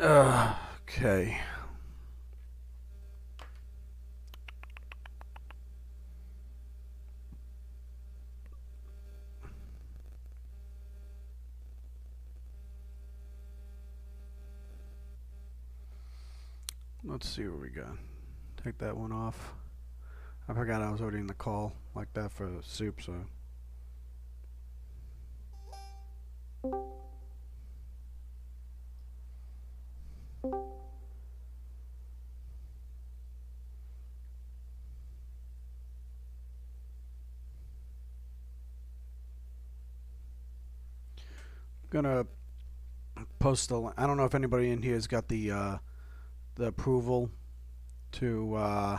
Okay. Let's see what we got. Take that one off. I forgot I was already in the call like that for soup, so. Gonna post the. I don't know if anybody in here has got the approval to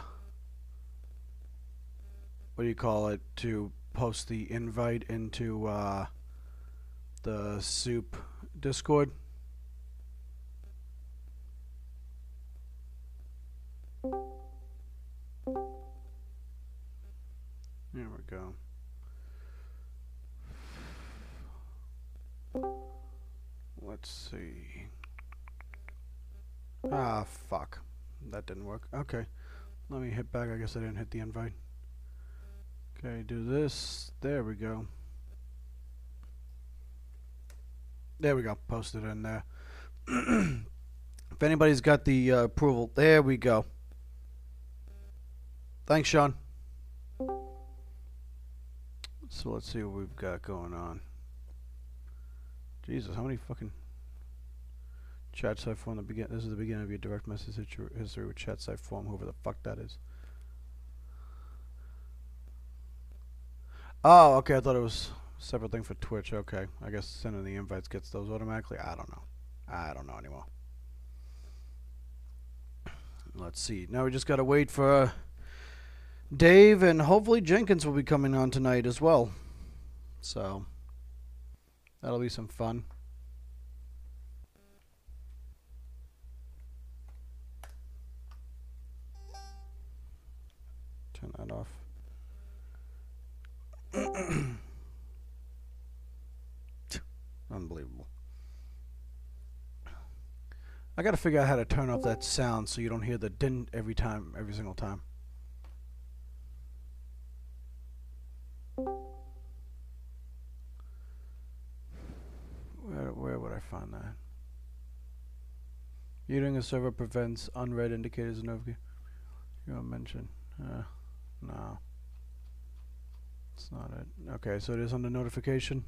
what do you call it, to post the invite into the soup Discord. There we go. Let's see. Ah, fuck. That didn't work. Okay. Let me hit back. I guess I didn't hit the invite. Okay, do this. There we go. There we go. Post it in there. If anybody's got the approval, there we go. Thanks, Sean. So let's see what we've got going on. Jesus, how many fucking chat site form? This is the beginning of your direct message history with chat site form. Whoever the fuck that is. Oh, okay. I thought it was a separate thing for Twitch. Okay, I guess sending the invites gets those automatically. I don't know. I don't know anymore. Let's see. Now we just gotta wait for Dave, and hopefully Jenkins will be coming on tonight as well. So that'll be some fun. Turn that off. Unbelievable. I gotta figure out how to turn off that sound so you don't hear the din every single time. Where would I find that? Muting a server prevents unread indicators of notification. You want to mention? No. It's not it. Okay, so it is under notification.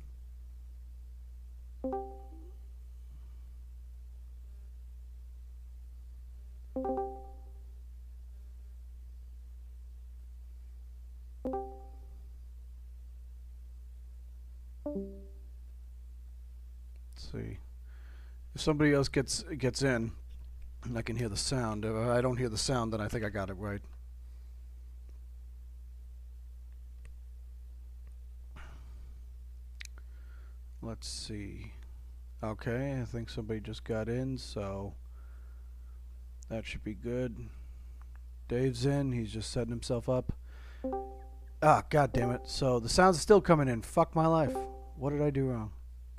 Let's see. If somebody else gets in, and I can hear the sound. If I don't hear the sound, then I think I got it right. Let's see. Okay, I think somebody just got in, so that should be good. Dave's in. He's just setting himself up. Ah, god damn it. So the sound's still coming in. Fuck my life. What did I do wrong?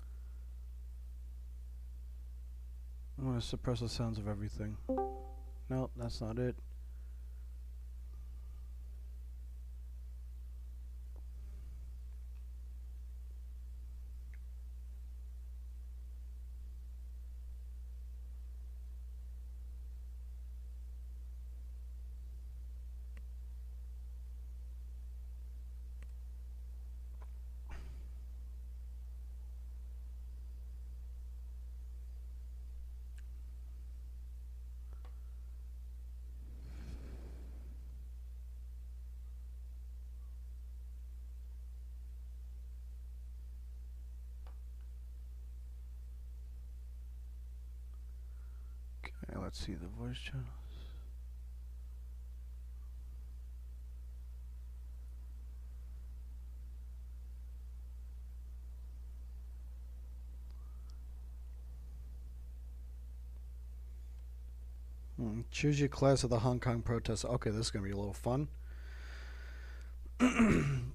I'm going to suppress the sounds of everything. No, that's not it. Okay, let's see the voice channels. Choose your class of the Hong Kong protests. Okay, this is going to be a little fun. Who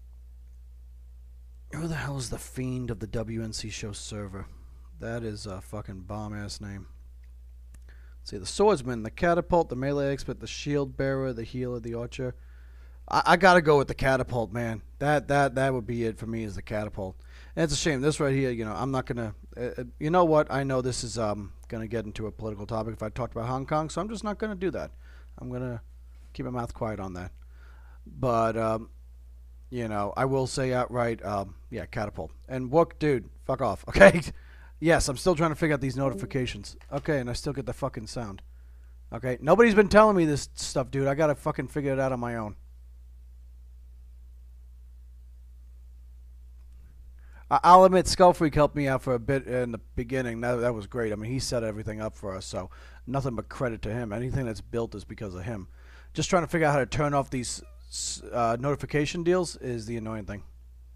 the hell is the fiend of the WNC show server? That is a fucking bomb-ass name. See, the swordsman, the catapult, the melee expert, the shield bearer, the healer, the archer. I gotta go with the catapult, man. That would be it for me, is the catapult. And it's a shame. This right here, you know, I'm not gonna. You know what? I know this is gonna get into a political topic if I talked about Hong Kong, so I'm just not gonna do that. I'm gonna keep my mouth quiet on that. But you know, I will say outright, yeah, catapult. And Wook, dude, fuck off, okay? Yes, I'm still trying to figure out these notifications. Okay, and I still get the fucking sound. Okay, nobody's been telling me this stuff, dude. I gotta fucking figure it out on my own. I'll admit, Skullfreak helped me out for a bit in the beginning. That was great. I mean, he set everything up for us, so nothing but credit to him. Anything that's built is because of him. Just trying to figure out how to turn off these notification deals is the annoying thing.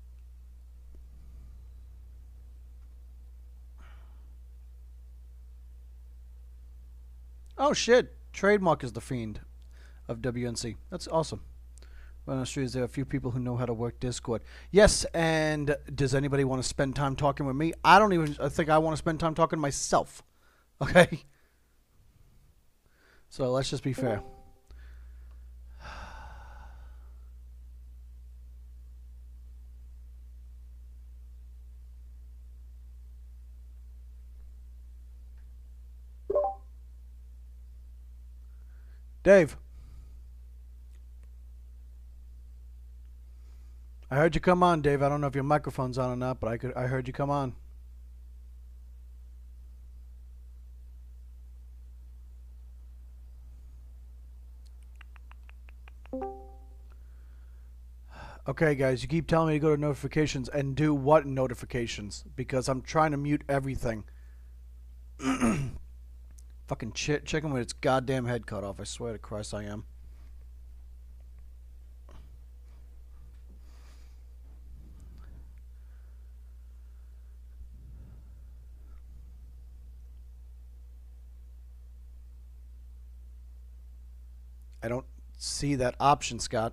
Oh shit! Trademark is the fiend of WNC. That's awesome. Well, is there are a few people who know how to work Discord. Yes, and does anybody want to spend time talking with me? I don't even think I want to spend time talking to myself. Okay? So let's just be fair. Dave. I heard you come on, Dave. I don't know if your microphone's on or not, but I heard you come on. Okay, guys, you keep telling me to go to notifications and do what notifications? Because I'm trying to mute everything. Fucking chicken with its goddamn head cut off. I swear to Christ I am. I don't see that option, Scott.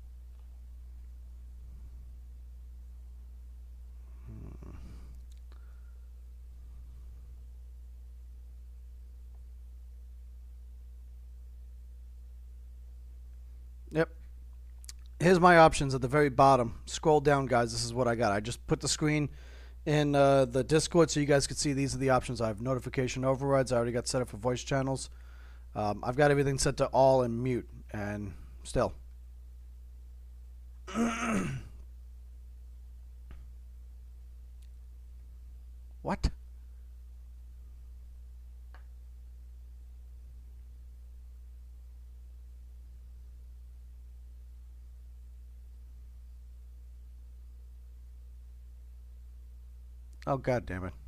Yep. Here's my options at the very bottom. Scroll down, guys. This is what I got. I just put the screen in the Discord so you guys can see these are the options. I have notification overrides. I already got set up for voice channels. I've got everything set to all and mute, and still. What? Oh, God damn it.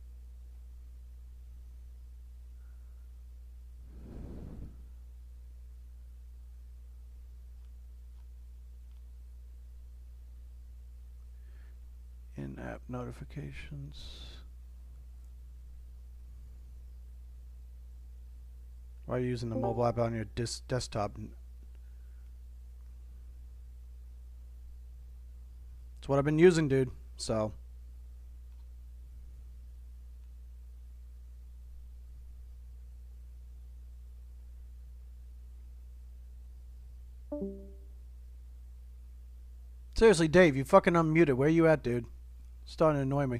In-app notifications. Why are you using the mobile app on your desktop? It's what I've been using, dude. So. Seriously, Dave, you fucking unmuted. Where you at, dude? Starting to annoy me.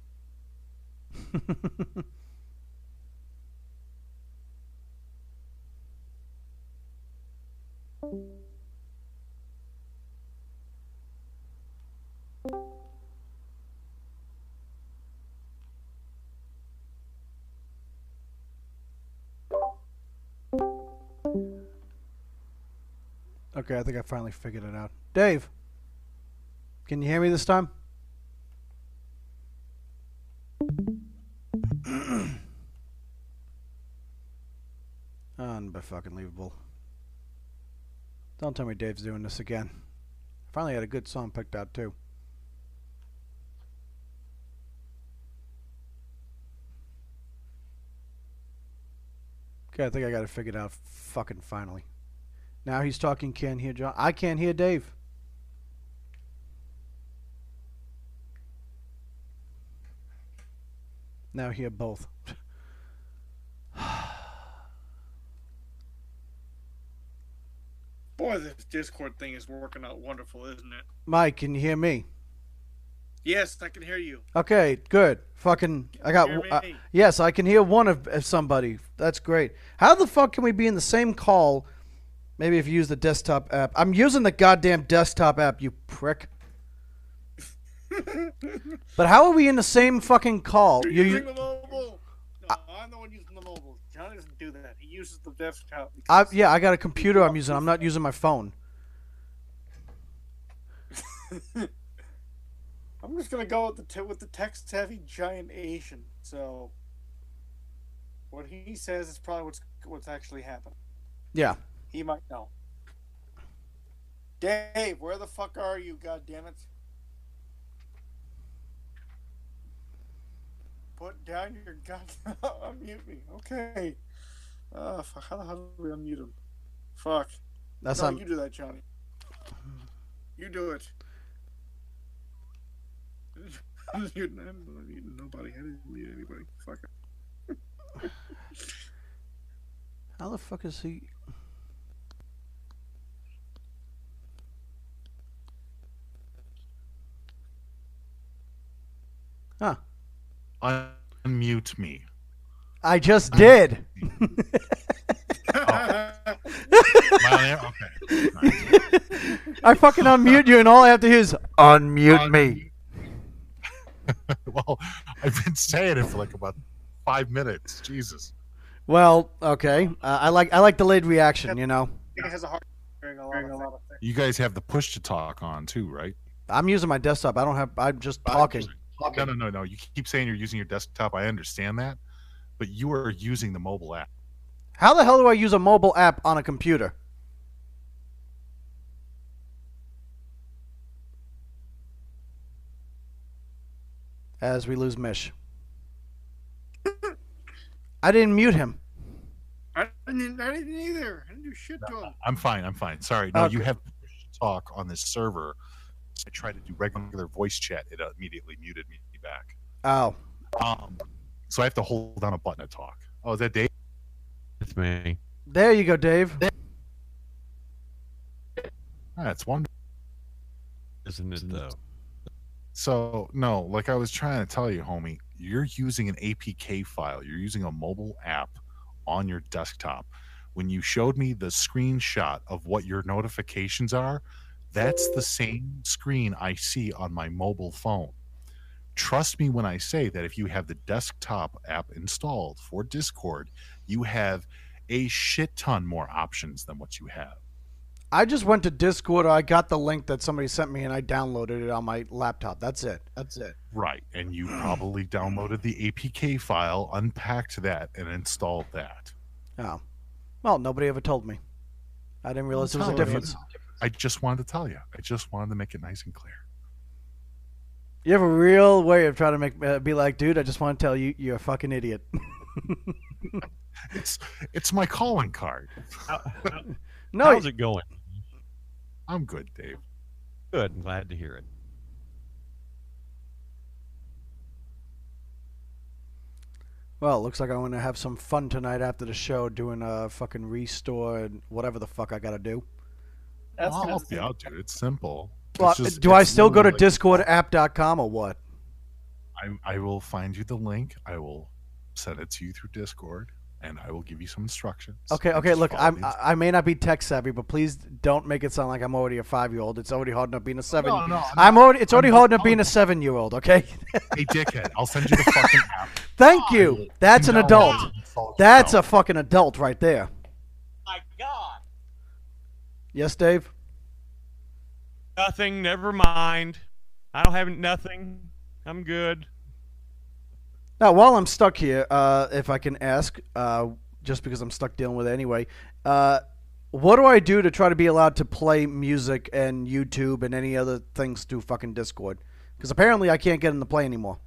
Okay, I think I finally figured it out. Dave, can you hear me this time? Unfucking-believable. Don't tell me Dave's doing this again. Finally had a good song picked out, too. Okay, I think I got it figured out fucking finally. Now he's talking, can't hear John. I can't hear Dave. Now hear both. Boy, this Discord thing is working out wonderful, isn't it? Mike, can you hear me? Yes, I can hear you. Okay, good. Fucking, I got. Hear me? Yes, I can hear one of somebody. That's great. How the fuck can we be in the same call? Maybe if you use the desktop app. I'm using the goddamn desktop app, you prick. But how are we in the same fucking call? You're using the mobile. No, I'm the one using the mobile. Johnny doesn't do that. He uses the desktop. Yeah, I got a computer I'm using. I'm not using my phone. I'm just gonna go with the text-heavy giant Asian. So, what he says is probably what's actually happening. Yeah. He might know. Dave, where the fuck are you? God damn it! Put down your gun. Unmute me. Okay. Fuck. How the hell do we unmute him? Fuck. That's no, you do that, Johnny. You do it. I'm not muting nobody. I didn't mute anybody. Fuck it. How the fuck is he? Huh. Unmute me. I just did. Am I on air? Okay. Nice. I fucking unmute you, and all I have to hear is unmute me. Well, I've been saying it for like about 5 minutes. Jesus. Well, okay. I like delayed reaction. You know. It has a hard hearing a lot of things. You guys have the push to talk on too, right? I'm using my desktop. I don't have. I'm just talking. No. You keep saying you're using your desktop. I understand that, but you are using the mobile app. How the hell do I use a mobile app on a computer? As we lose Mish. I didn't mute him. I didn't either. I didn't do shit to him. I'm fine. Sorry. No, Okay. you have push to talk on this server. I tried to do regular voice chat. It immediately muted me back. Oh. So I have to hold down a button to talk. Oh, is that Dave? It's me. There you go, Dave. That's wonderful. Isn't it though? So, no, like I was trying to tell you, homie, you're using an APK file. You're using a mobile app on your desktop. When you showed me the screenshot of what your notifications are, that's the same screen I see on my mobile phone. Trust me when I say that if you have the desktop app installed for Discord, you have a shit ton more options than what you have. I just went to Discord. I got the link that somebody sent me, and I downloaded it on my laptop. That's it. Right, and you probably downloaded the APK file, unpacked that, and installed that. Oh. Well, nobody ever told me. I didn't realize there was a difference. I just wanted to tell you. I just wanted to make it nice and clear. You have a real way of trying to make be like, dude, I just want to tell you, you're a fucking idiot. It's my calling card. No, How's it going? I'm good, Dave. Good. I'm glad to hear it. well, it looks like I'm going to have some fun tonight after the show doing a fucking restore and whatever the fuck I got to do. That's I'll gonna help you out, dude. It's simple. Well, It's just- do I it's still go to literally- discordapp.com or what? I will find you the link. I will send it to you through Discord, and I will give you some instructions. Okay, Just look, follow the I may not be tech savvy, but please don't make it sound like I'm already a 5-year-old. It's already hard enough being a 7. No, It's already hard enough being a 7-year-old, okay? Hey, dickhead, I'll send you the fucking app. Thank you. That's an No, adult. no. That's a fucking adult right there. My God. Yes, Dave? Nothing. Never mind. I don't have nothing. I'm good. Now, while I'm stuck here, if I can ask, just because I'm stuck dealing with it anyway, what do I do to try to be allowed to play music and YouTube and any other things through fucking Discord? Because apparently I can't get in the play anymore.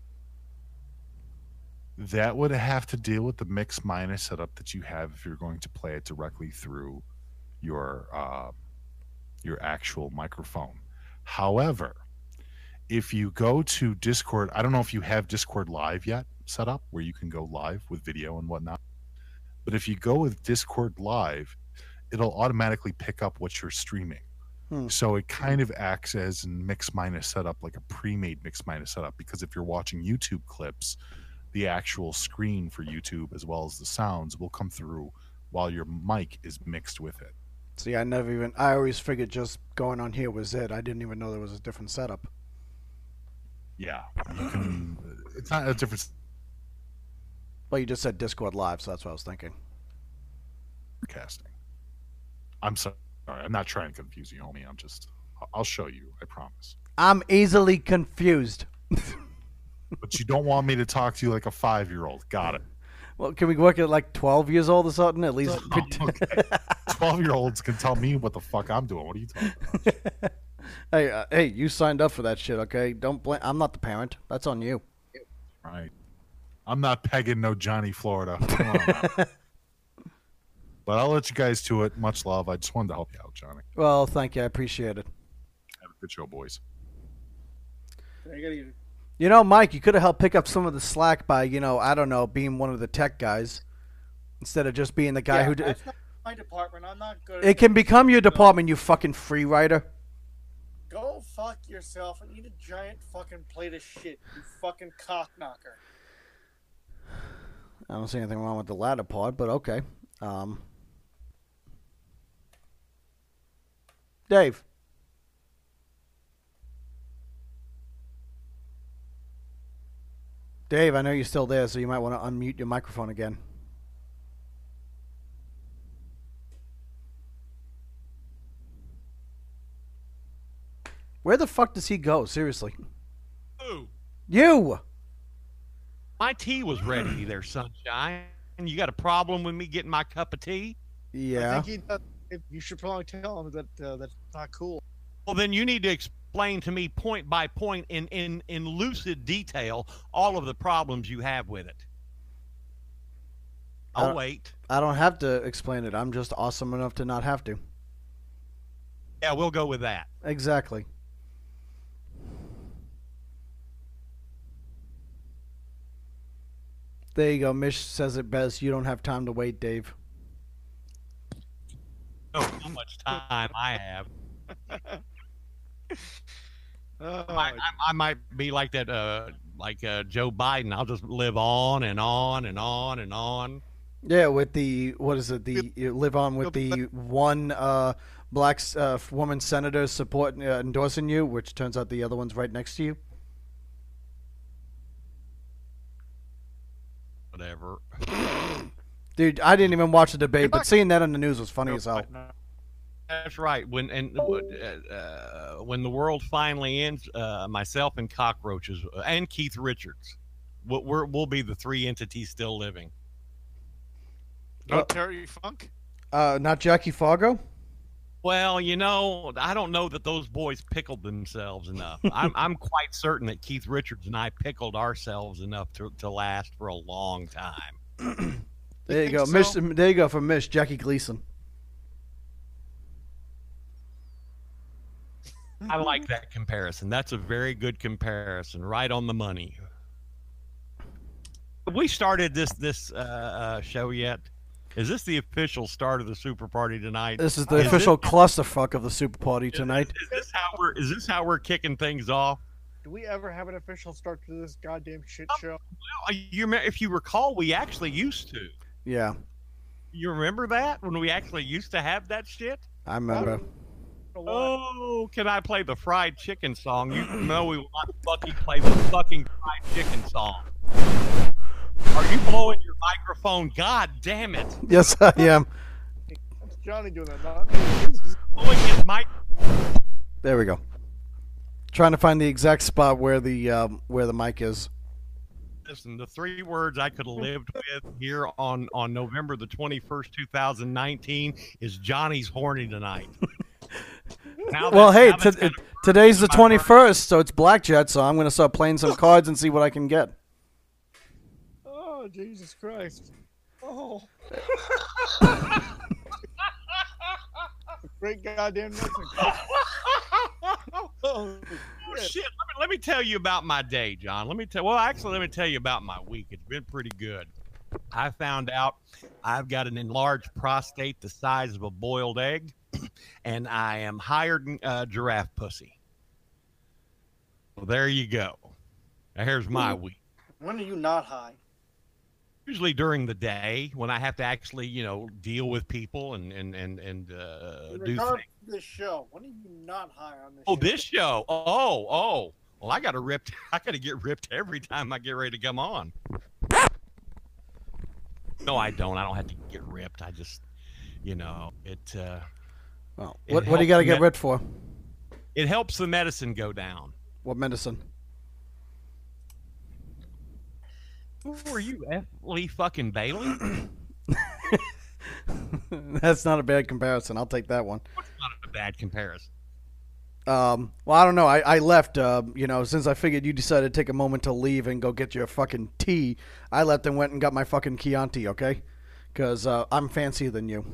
That would have to deal with the mix minus setup that you have if you're going to play it directly through your actual microphone. However, if you go to Discord, I don't know if you have Discord Live yet set up where you can go live with video and whatnot. But if you go with Discord Live, it'll automatically pick up what you're streaming. So it kind of acts as a mix minus setup, like a pre-made mix minus setup, because if you're watching YouTube clips, the actual screen for YouTube as well as the sounds will come through while your mic is mixed with it. See, I always figured just going on here was it. I didn't even know there was a different setup. Yeah, you can. It's not a different Well, you just said Discord Live, so that's what I was thinking. casting. I'm sorry. I'm not trying to confuse you, homie. I'll show you. I promise. I'm easily confused. But you don't want me to talk to you like a 5-year-old. Got it. Well, can we work at like 12 years old or something? At least. Oh, okay. 12-year-olds can tell me what the fuck I'm doing. What are you talking about? Hey, you signed up for that shit, okay? Don't blame. I'm not the parent. That's on you. Right. I'm not pegging no Johnny Florida. Come on now. But I'll let you guys to it. Much love. I just wanted to help you out, Johnny. Well, thank you. I appreciate it. Have a good show, boys. You know, Mike, you could have helped pick up some of the slack by, I don't know, being one of the tech guys instead of just being the guy who. That's not my department. I'm not good. It can become your department, you fucking free rider. Go fuck yourself and eat a giant fucking plate of shit, you fucking cock knocker. I don't see anything wrong with the latter part, but okay. Dave. Dave, I know you're still there, so you might want to unmute your microphone again. Where the fuck does he go? Seriously. Ooh, You! my tea was ready there, sunshine. You got a problem with me getting my cup of tea? Yeah. I think you should probably tell him that that's not cool. Well, then you need to explain to me point by point in lucid detail all of the problems you have with it. I'll wait. I don't have to explain it. I'm just awesome enough to not have to. Yeah, we'll go with that. Exactly. There you go. Mish says it best. You don't have time to wait, Dave. Oh, how much time I have. Oh, I might be like that, Joe Biden. I'll just live on and on and on and on. Yeah, with the, what is it? You live on with the one black woman senator endorsing you, which turns out the other one's right next to you. Whatever. Dude, I didn't even watch the debate, but seeing that on the news was funny as hell. That's right. When the world finally ends, myself and cockroaches and Keith Richards, we'll be the three entities still living. no Terry Funk. Not Jackie Fargo? Well, I don't know that those boys pickled themselves enough. I'm quite certain that Keith Richards and I pickled ourselves enough to last for a long time. There you go. So? There you go for Mish, Jackie Gleason. I like that comparison. That's a very good comparison. Right on the money. Have we started this show yet? Is this the official start of the super party tonight? This is the official clusterfuck of the super party tonight. Is this how we're kicking things off? Do we ever have an official start to this goddamn shit show? Well, if you recall, we actually used to. Yeah, You remember that when we actually used to have that shit? I remember. Oh, can I play the fried chicken song? You know we want to fucking play the fucking fried chicken song. Are you blowing your microphone? God damn it! Yes, I am. That's Johnny doing that. Not Blowing his mic. There we go. Trying to find the exact spot where the mic is. Listen, the three words I could have lived with here on November the 21st, 2019 is Johnny's horny tonight. Well, hey, today's the 21st, so it's Blackjet, so I'm going to start playing some cards and see what I can get. Oh, Jesus Christ. Oh. Great goddamn nothing. Oh, Shit, let me tell you about my day, John. Let me tell you about my week. It's been pretty good. I found out I've got an enlarged prostate the size of a boiled egg, and I am hired giraffe pussy. Well, there you go. Now, here's my week. When are you not high? Usually during the day when I have to actually, deal with people and In do regard things. to this show, when are you not high on this Oh, show? this show. Oh. Well, I got to get ripped every time I get ready to come on. No, I don't. I don't have to get ripped. I just, it. Well, It what do you helps got to the get med- ripped for? It helps the medicine go down. What medicine? Who are you, F. Lee fucking Bailey? That's not a bad comparison. I'll take that one. Not a bad comparison. Well, I don't know. I left, since I figured you decided to take a moment to leave and go get your fucking tea. I left and went and got my fucking Chianti, okay? Because I'm fancier than you.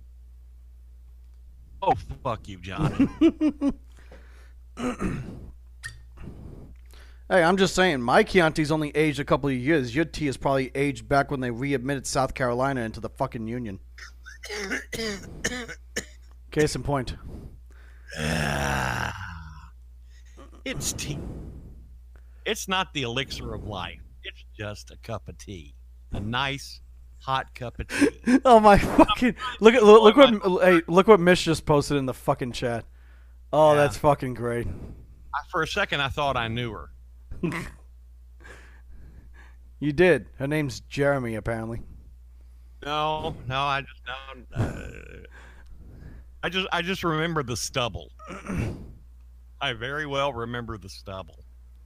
Oh, fuck you, Johnny. Hey, I'm just saying, my Chianti's only aged a couple of years. Your tea is probably aged back when they readmitted South Carolina into the fucking Union. Case in point. It's tea. It's not the elixir of life. It's just a cup of tea. A nice, hot cup of tea. Oh my fucking! Look what Mish just posted in the fucking chat. Oh, Yeah. that's fucking great. For a second, I thought I knew her. You did. Her name's Jeremy, apparently. No, I just don't. I just remember the stubble. I very well remember the stubble.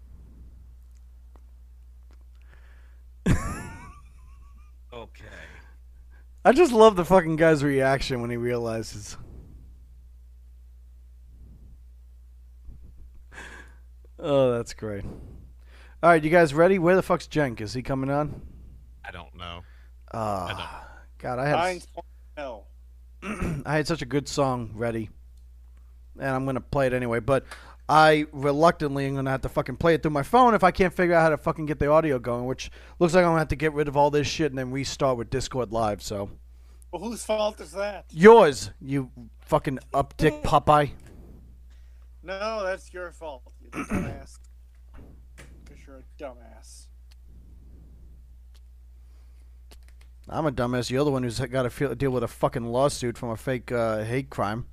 Okay. I just love the fucking guy's reaction when he realizes. Oh, that's great. All right, you guys ready? Where the fuck's Jenk? Is he coming on? I don't know. God, I had 9.0. I had such a good song ready, and I'm gonna play it anyway. But I reluctantly am gonna have to fucking play it through my phone if I can't figure out how to fucking get the audio going. Which looks like I'm gonna have to get rid of all this shit and then restart with Discord Live. So Well, whose fault is that? yours, you fucking up dick Popeye. No, that's your fault, you dumbass. Because you're a dumbass. I'm a dumbass. You're the one who's got to deal with a fucking lawsuit from a fake hate crime.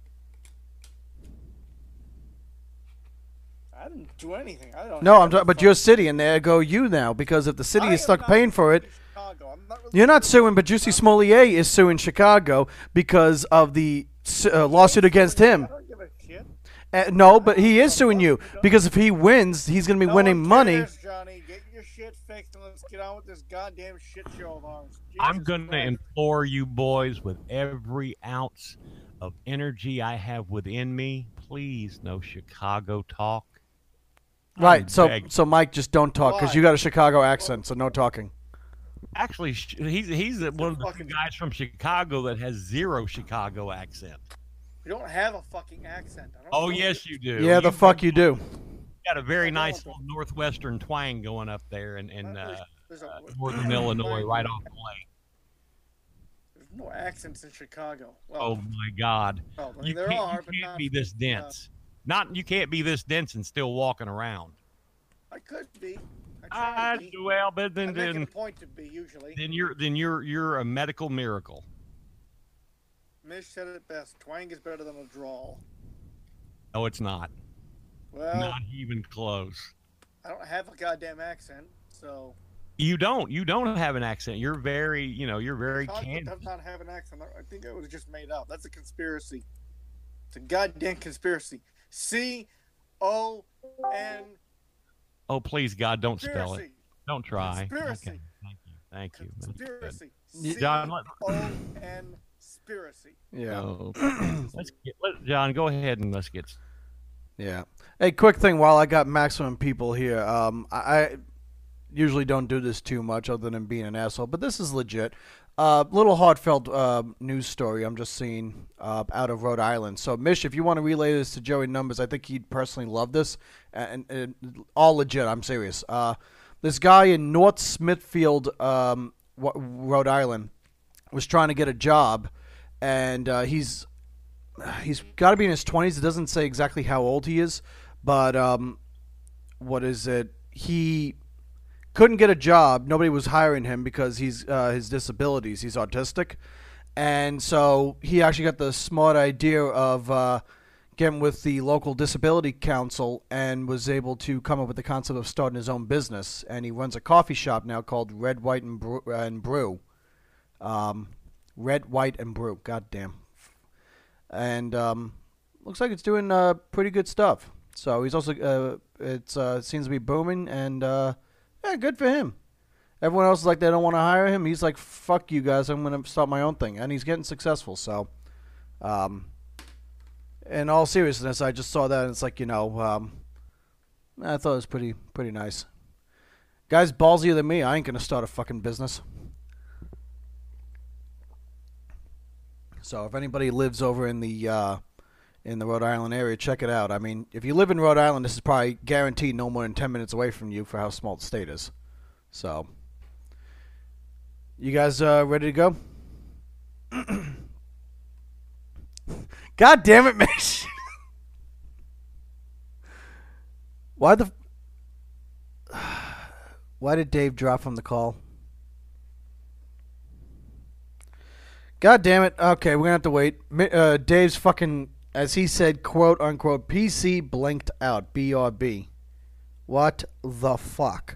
I didn't do anything. I don't. No, but your city, and there go you now. Because if the city is stuck paying for it, Chicago. I'm not really you're not suing. But Juicy Smollett is suing Chicago because of the lawsuit against him. I don't give a shit. No, but he is suing you because if he wins, he's going to be No winning one money. cares, Johnny, get your shit fixed and let's get on with this goddamn shit show of ours. I'm Jesus going to Christ. implore you boys with every ounce of energy I have within me, please no Chicago talk. Right. I So beg. Mike, just don't talk because Why? you got a Chicago accent, so no talking. Actually, he's one of the fucking- few guys from Chicago that has zero Chicago accent. We don't have a fucking accent. I don't Oh know. yes, you do. Yeah, the You've fuck you do. got a very I know. nice little northwestern twang going up there in There's a- northern Illinois, right off the lake. There's no accents in Chicago. Well, Oh my God! well, I mean, You there can't, are, but you can't not. be this dense. You can't be this dense and still walking around. I could be. I try to be. Well, but I'm then making a point to be usually. you're a medical miracle. Mish said it best. Twang is better than a drawl. No, it's not. Well, Not even close. I don't have a goddamn accent, so. You don't have an accent. You're very, you're very Chicago candid. does not have an accent. I think it was just made up. That's a conspiracy. It's a goddamn conspiracy. CON. Oh, please, God, don't spell it. Conspiracy. Don't try. Conspiracy. Okay. Thank you. That's good. Conspiracy. John, CON. Conspiracy. Yeah. Oh, John, go ahead and let's get. Yeah. Hey, quick thing while I got maximum people here. I usually don't do this too much other than being an asshole, but this is legit. Little heartfelt news story I'm just seeing out of Rhode Island. So, Mish, if you want to relay this to Joey Numbers, I think he'd personally love this. And all legit, I'm serious. This guy in North Smithfield, Rhode Island, was trying to get a job, and he's got to be in his 20s. It doesn't say exactly how old he is, but what is it? He couldn't get a job. Nobody was hiring him because he's his disabilities. He's autistic, and so he actually got the smart idea of getting with the local disability council and was able to come up with the concept of starting his own business. And he runs a coffee shop now called Red, White, and Brew. Red, White, and Brew. Goddamn. And looks like it's doing pretty good stuff. So he's also it seems to be booming, and yeah, good for him. Everyone else is like they don't want to hire him. He's like, fuck you guys, I'm going to start my own thing, and he's getting successful. So, in all seriousness, I just saw that, and it's like, I thought it was pretty nice. Guy's ballsier than me. I ain't going to start a fucking business. So if anybody lives over in the Rhode Island area, check it out. I mean, if you live in Rhode Island, this is probably guaranteed no more than 10 minutes away from you for how small the state is. So, you guys ready to go? God damn it, Mish! Why did Dave drop from the call? God damn it. Okay, we're going to have to wait. Dave's fucking, as he said, quote unquote, PC blinked out. BRB. What the fuck?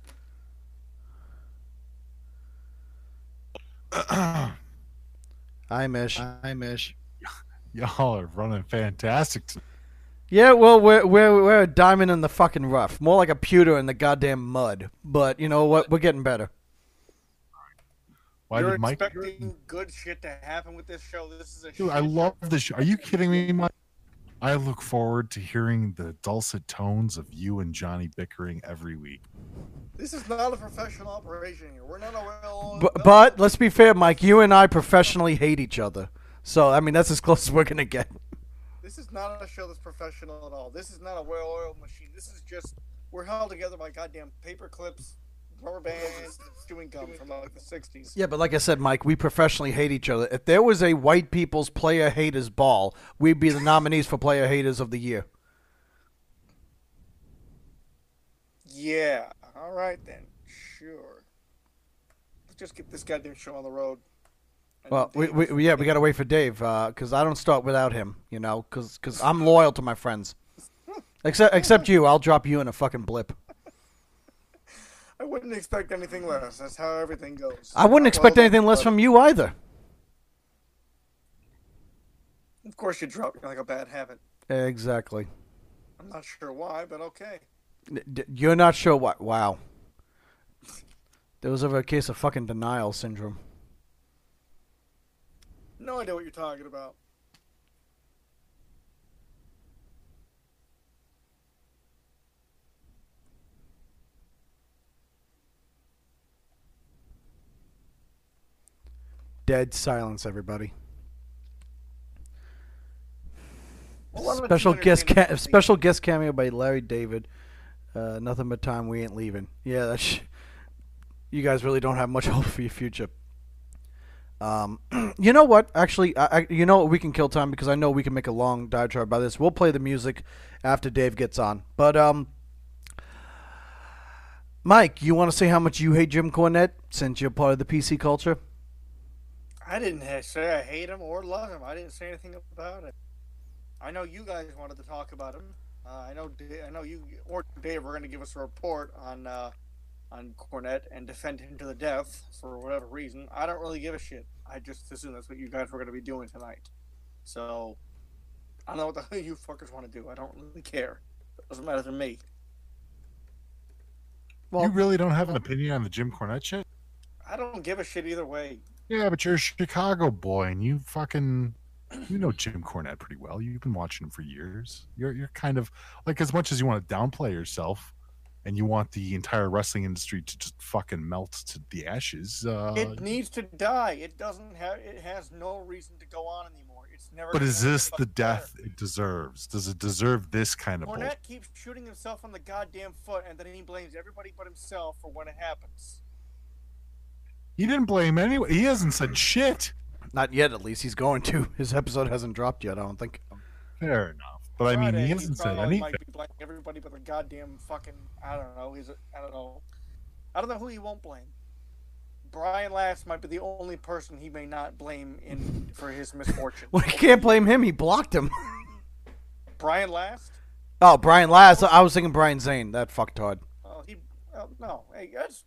Hi, Mish. Y'all are running fantastic. Yeah, well, we're a diamond in the fucking rough. More like a pewter in the goddamn mud. But you know what? We're getting better. Why You're did Mike? expecting good shit to happen with this show. This is a Dude, shit I love show. this show. Are you kidding me, Mike? I look forward to hearing the dulcet tones of you and Johnny bickering every week. This is not a professional operation here. We're not a well. But let's be fair, Mike. You and I professionally hate each other. So, I mean, that's as close as we're going to get. This is not a show that's professional at all. This is not a well-oiled machine. This is just we're held together by goddamn paper clips, rubber bands, chewing gum from like the '60s. Yeah, but like I said, Mike, we professionally hate each other. If there was a white people's player haters ball, we'd be the nominees for player haters of the year. Yeah. All right then. Sure. Let's just get this goddamn show on the road. And Well, Dave- we got to wait for Dave because I don't start without him, because I'm loyal to my friends. Except you. I'll drop you in a fucking blip. I wouldn't expect anything less. That's how everything goes. I wouldn't expect Well, anything less from you either. Of course, you drop me like a bad habit. Exactly. I'm not sure why, but okay. You're not sure what? Wow. There was ever a case of fucking denial syndrome. No idea what you're talking about. Dead silence, everybody. Well, I'm Special too guest entertained to see. special guest cameo by Larry David. Nothing but time, we ain't leaving. Yeah, you guys really don't have much hope for your future. You know what? Actually, you know what? We can kill time because I know we can make a long diatribe about this. We'll play the music after Dave gets on. But Mike, you want to say how much you hate Jim Cornette since you're part of the PC culture? I didn't say I hate him or love him. I didn't say anything about it. I know you guys wanted to talk about him. I know you or Dave were going to give us a report on Cornette and defend him to the death for whatever reason. I don't really give a shit. I just assume that's what you guys were going to be doing tonight. So I don't know what the hell you fuckers want to do. I don't really care. It doesn't matter to me. Well, You really don't have an opinion on the Jim Cornette shit? I don't give a shit either way. Yeah, but you're a Chicago boy, and you know Jim Cornette pretty well. You've been watching him for years. You're kind of like, as much as you want to downplay yourself, and you want the entire wrestling industry to just fucking melt to the ashes. It needs to die. It doesn't have. It has no reason to go on anymore. It's never. But gonna is get this the fucking better. death it deserves? Does it deserve this kind of bullshit? Cornette keeps shooting himself on the goddamn foot, and then he blames everybody but himself for when it happens. He didn't blame anyone. He hasn't said shit. Not yet, at least. He's going to. His episode hasn't dropped yet, I don't think. Fair enough. But I mean, Friday, he hasn't said probably anything. might be blaming everybody but the goddamn fucking. I don't know. I don't know who he won't blame. Brian Last might be the only person he may not blame for his misfortune. Well, you can't blame him. He blocked him. Brian Last? Oh, Brian Last. I was thinking Brian Zane. That fucktard. Oh, no. Hey, that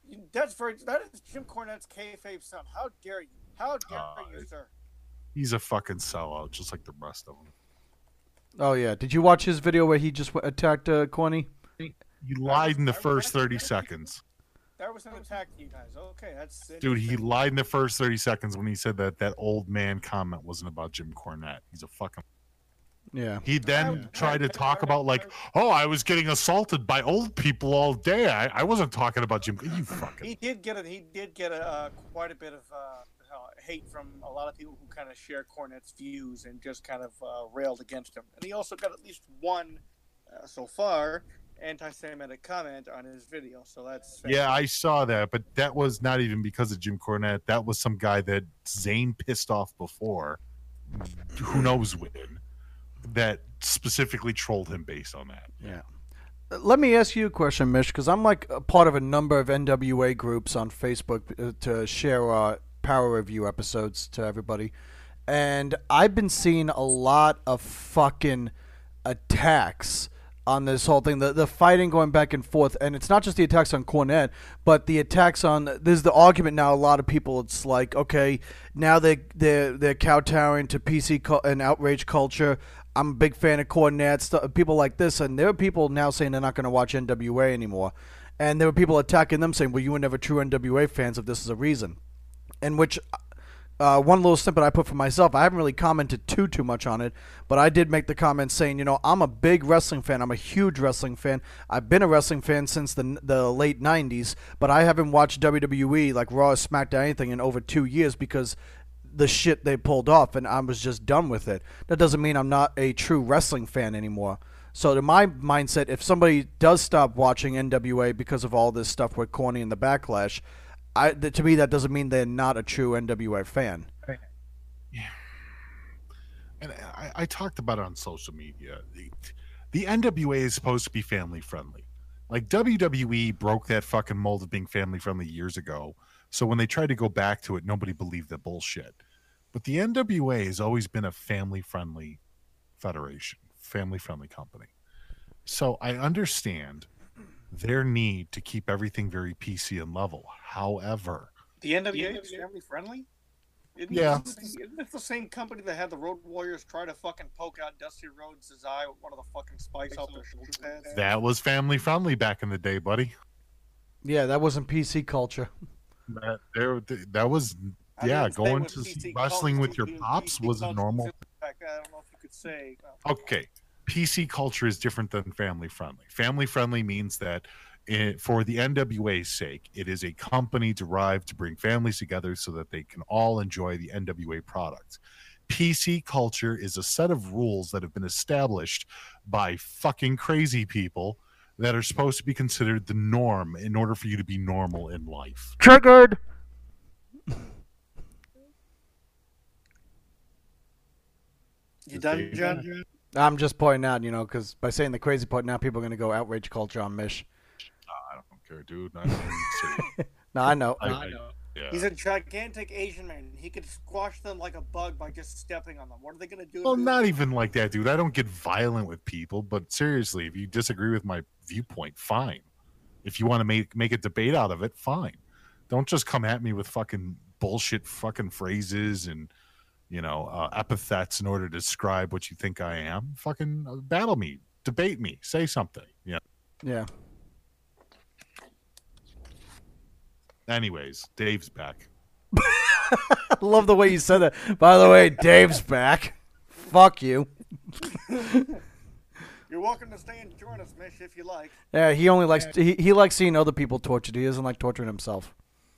is Jim Cornette's kayfabe son. How dare you? How dare you, sir? He's a fucking sellout, just like the rest of them. Oh, yeah. Did you watch his video where he just attacked Corny? He lied in the first 30 seconds. That was an attack to you guys. Okay, that's Dude, he lied in the first 30 seconds when he said that old man comment wasn't about Jim Cornette. He's a fucking... Yeah. He then tried to talk about, like, oh, I was getting assaulted by old people all day. I wasn't talking about Jim... You fucking... He did get quite a bit of hate from a lot of people who kind of share Cornette's views and just kind of railed against him. And he also got at least one, so far, anti-Semitic comment on his video. So that's... Yeah, I saw that, but that was not even because of Jim Cornette. That was some guy that Zane pissed off before. Who knows when. That specifically trolled him based on that. Yeah. Let me ask you a question, Mish, because I'm like a part of a number of NWA groups on Facebook to share Power Review episodes to everybody. And I've been seeing a lot of fucking attacks on this whole thing, the fighting going back and forth. And it's not just the attacks on Cornette, but the attacks on... There's the argument now, a lot of people, it's like, okay, now they're kowtowing to PC and outrage culture. I'm a big fan of Cornette, people like this, and there are people now saying they're not going to watch NWA anymore. And there were people attacking them saying, well, you were never true NWA fans if this is a reason. And which, one little snippet I put for myself, I haven't really commented too much on it, but I did make the comment saying, I'm a big wrestling fan. I'm a huge wrestling fan. I've been a wrestling fan since the late 90s, but I haven't watched WWE, like Raw or SmackDown, anything in over 2 years because the shit they pulled off, and I was just done with it. That doesn't mean I'm not a true wrestling fan anymore. So to my mindset, if somebody does stop watching NWA because of all this stuff with Corny and the backlash, to me that doesn't mean they're not a true NWA fan. Yeah. And I talked about it on social media. The NWA is supposed to be family friendly. Like WWE broke that fucking mold of being family friendly years ago. So when they tried to go back to it, nobody believed the bullshit. But the NWA has always been a family-friendly federation, family-friendly company. So I understand their need to keep everything very PC and level. However... The NWA is family-friendly? Isn't it the same company that had the Road Warriors try to fucking poke out Dusty Rhodes' eye with one of the fucking spikes off their shoulder pads? That was family-friendly back in the day, buddy. Yeah, that wasn't PC culture. That was, going to wrestling with your pops was a normal. I don't know if you could say. Okay, PC culture is different than family friendly. Family friendly means that for the NWA's sake, it is a company derived to bring families together so that they can all enjoy the NWA products. PC culture is a set of rules that have been established by fucking crazy people that are supposed to be considered the norm in order for you to be normal in life. Triggered! You done, John? I'm just pointing out, because by saying the crazy part, now people are going to go outrage culture on Mish. I don't care, dude. I don't No, I know. Yeah. He's a gigantic Asian man. He could squash them like a bug by just stepping on them. What are they going to do? Well, not even like that, dude. I don't get violent with people, but seriously, if you disagree with my viewpoint, fine. If you want to make a debate out of it, fine. Don't just come at me with fucking bullshit fucking phrases and, epithets in order to describe what you think I am. Fucking battle me, debate me, say something. Yeah. Anyways, Dave's back. I love the way you said that. By the way, Dave's back. Fuck you. You're welcome to stay and join us, Mish, if you like. Yeah, he only likes he likes seeing other people tortured. He doesn't like torturing himself.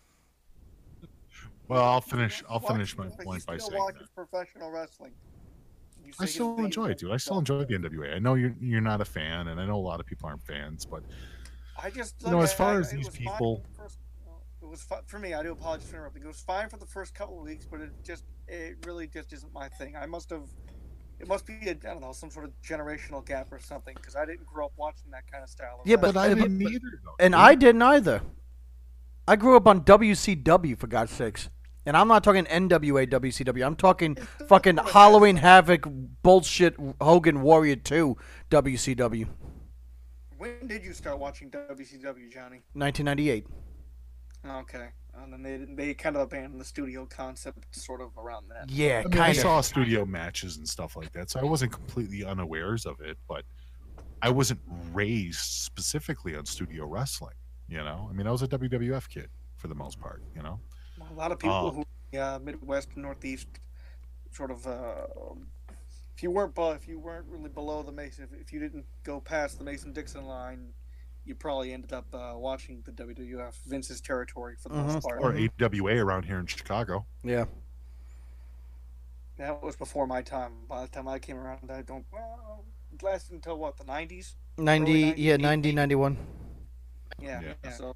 Well, I'll finish my point by saying watches professional wrestling. I still enjoy it, dude. I still enjoy the NWA. I know you're not a fan, and I know a lot of people aren't fans, but I just as far as these people. was for me. I do apologize for interrupting. It was fine for the first couple of weeks, but it really just isn't my thing. It must be I don't know, some sort of generational gap or something, because I didn't grow up watching that kind of style of Yeah, wrestling. But I didn't either, though. And I didn't either. I grew up on WCW, for God's sakes. And I'm not talking NWA WCW. I'm talking fucking Halloween Havoc bullshit Hogan Warrior 2 WCW. When did you start watching WCW, Johnny? 1998. Okay. And then they kind of abandoned the studio concept sort of around that. Yeah, I mean, I kind of. saw studio matches and stuff like that, so I wasn't completely unawares of it, but I wasn't raised specifically on studio wrestling. You know, I mean, I was a WWF kid for the most part. You know, Well, a lot of people who Midwest and Northeast sort of if you weren't really below the Mason, if you didn't go past the Mason-Dixon line, you probably ended up watching the WWF, Vince's territory for the most part. or AWA around here in Chicago. Yeah. That was before my time. By the time I came around, it lasted until what, the 90s? 90, Early yeah, 90s? 90, 91. Yeah. Yeah. So,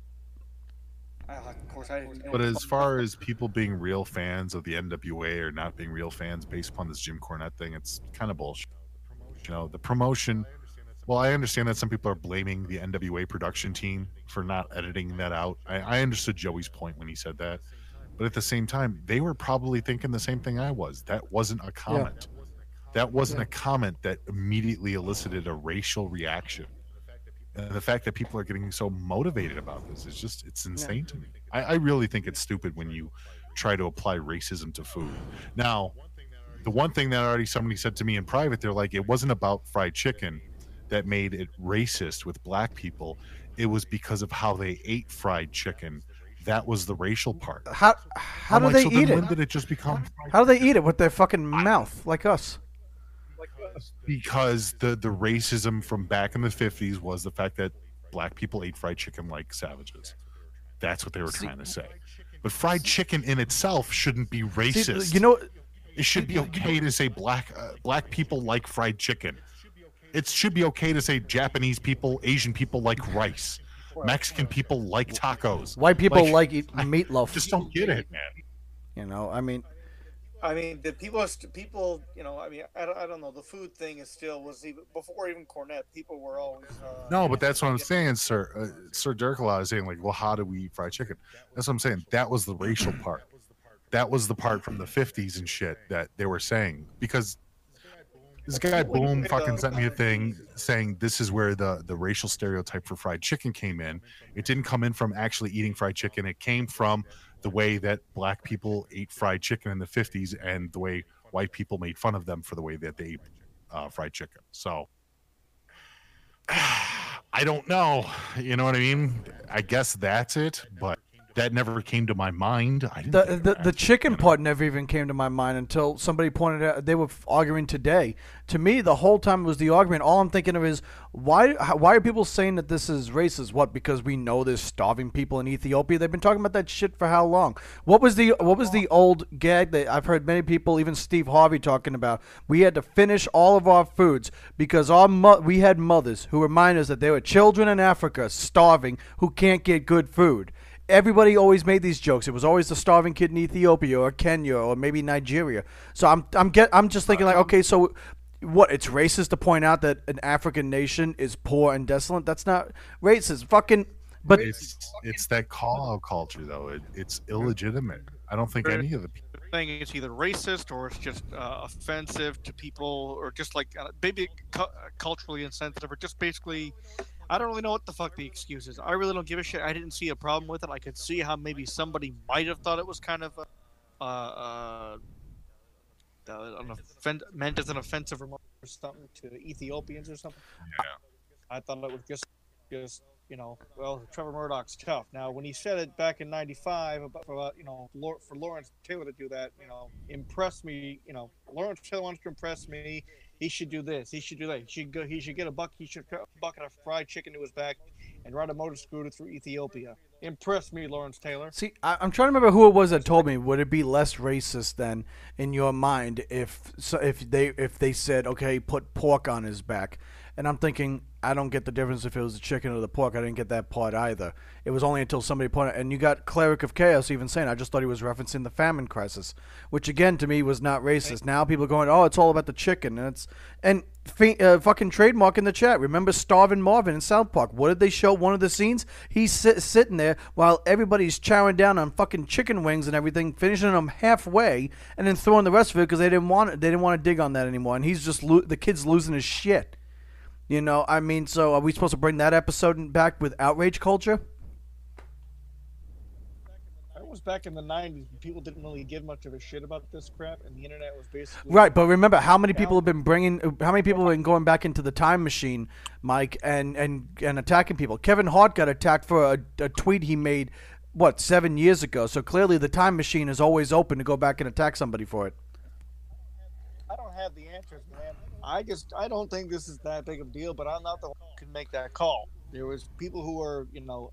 of course, I didn't know. But as far as people being real fans of the NWA or not being real fans based upon this Jim Cornette thing, it's kind of bullshit. You know, the promotion. Well, I understand that some people are blaming the NWA production team for not editing that out. I understood Joey's point when he said that. But at the same time, they were probably thinking the same thing I was. That wasn't a comment. That wasn't a comment that immediately elicited a racial reaction. And the fact that people are getting so motivated about this is just, it's insane to me. I really think it's stupid when you try to apply racism to food. Now, the one thing that already somebody said to me in private, they're like, it wasn't about fried chicken that made it racist with black people. It was because of how they ate fried chicken. That was the racial part. How I'm do like, they so then eat it? when did it just become fried How do they eat it? With their fucking mouth, like us. because the racism from back in the 50s was the fact that black people ate fried chicken like savages. That's what they were trying to say. But fried chicken in itself shouldn't be racist. See, you know, it should be okay to say black people like fried chicken. It should be okay to say Japanese people, Asian people like rice. Mexican people like tacos. white people like eat meatloaf. Just don't get it, man. You know, I mean, the people, you know, I mean, I don't know. The food thing was even before even Cornette. People were always. No, but that's what I'm saying, sir. Sir Dirkala is saying, like, well, how do we eat fried chicken? That's what I'm saying. That was the racial part. That was the part from the 50s and shit that they were saying. Because this guy, Boom, fucking sent me a thing saying this is where the racial stereotype for fried chicken came in. It didn't come in from actually eating fried chicken. It came from the way that black people ate fried chicken in the 50s and the way white people made fun of them for the way that they ate fried chicken. So I don't know. You know what I mean? I guess that's it, but that never came to my mind. I didn't think of the that, chicken you know? part never even came to my mind until somebody pointed out. They were arguing today. To me, the whole time it was the argument. All I'm thinking of is why are people saying that this is racist? What? Because we know there's starving people in Ethiopia. They've been talking about that shit for how long? What was the old gag that I've heard many people, even Steve Harvey, talking about? We had to finish all of our foods because we had mothers who remind us that there were children in Africa starving who can't get good food. Everybody always made these jokes. It was always the starving kid in Ethiopia or Kenya or maybe Nigeria. So I'm just thinking like, okay, so what? It's racist to point out that an African nation is poor and desolate. That's not racist. Fucking, but It's that call out culture though. It's illegitimate. I don't think any of the people. Thing it's either racist or it's just offensive to people, or just like maybe culturally insensitive, or just basically. I don't really know what the fuck the excuse is. I really don't give a shit. I didn't see a problem with it. I could see how maybe somebody might have thought it was kind of meant as an offensive remark or something to Ethiopians or something. Yeah. I thought it was just you know, well, Trevor Murdoch's tough. Now, when he said it back in '95 about you know, for Lawrence Taylor to do that, you know, impress me. You know, Lawrence Taylor wants to impress me. He should do this. He should do that. He should get a bucket. He should put a bucket of fried chicken to his back and ride a motor scooter through Ethiopia. Impress me, Lawrence Taylor. see, I'm trying to remember who it was that told me. Would it be less racist than in your mind if they said, okay, put pork on his back? And I'm thinking, I don't get the difference if it was the chicken or the pork. I didn't get that part either. It was only until somebody pointed, and you got Cleric of Chaos even saying, I just thought he was referencing the famine crisis, which again to me was not racist. Now people are going, oh, it's all about the chicken, and fucking trademark in the chat. Remember Starvin' Marvin in South Park? What did they show? One of the scenes, he's sitting there while everybody's chowing down on fucking chicken wings and everything, finishing them halfway, and then throwing the rest of it because they didn't want it. They didn't want to dig on that anymore, and he's just the kid's losing his shit. You know, I mean, so are we supposed to bring that episode back with outrage culture? That was back in the 90s. People didn't really give much of a shit about this crap, and the internet was basically... Right, but remember how many people have been going back into the time machine, Mike, and attacking people? Kevin Hart got attacked for a tweet he made, 7 years ago? So clearly the time machine is always open to go back and attack somebody for it. I don't have the answers, man. I don't think this is that big of a deal, but I'm not the one who can make that call. There was people who were,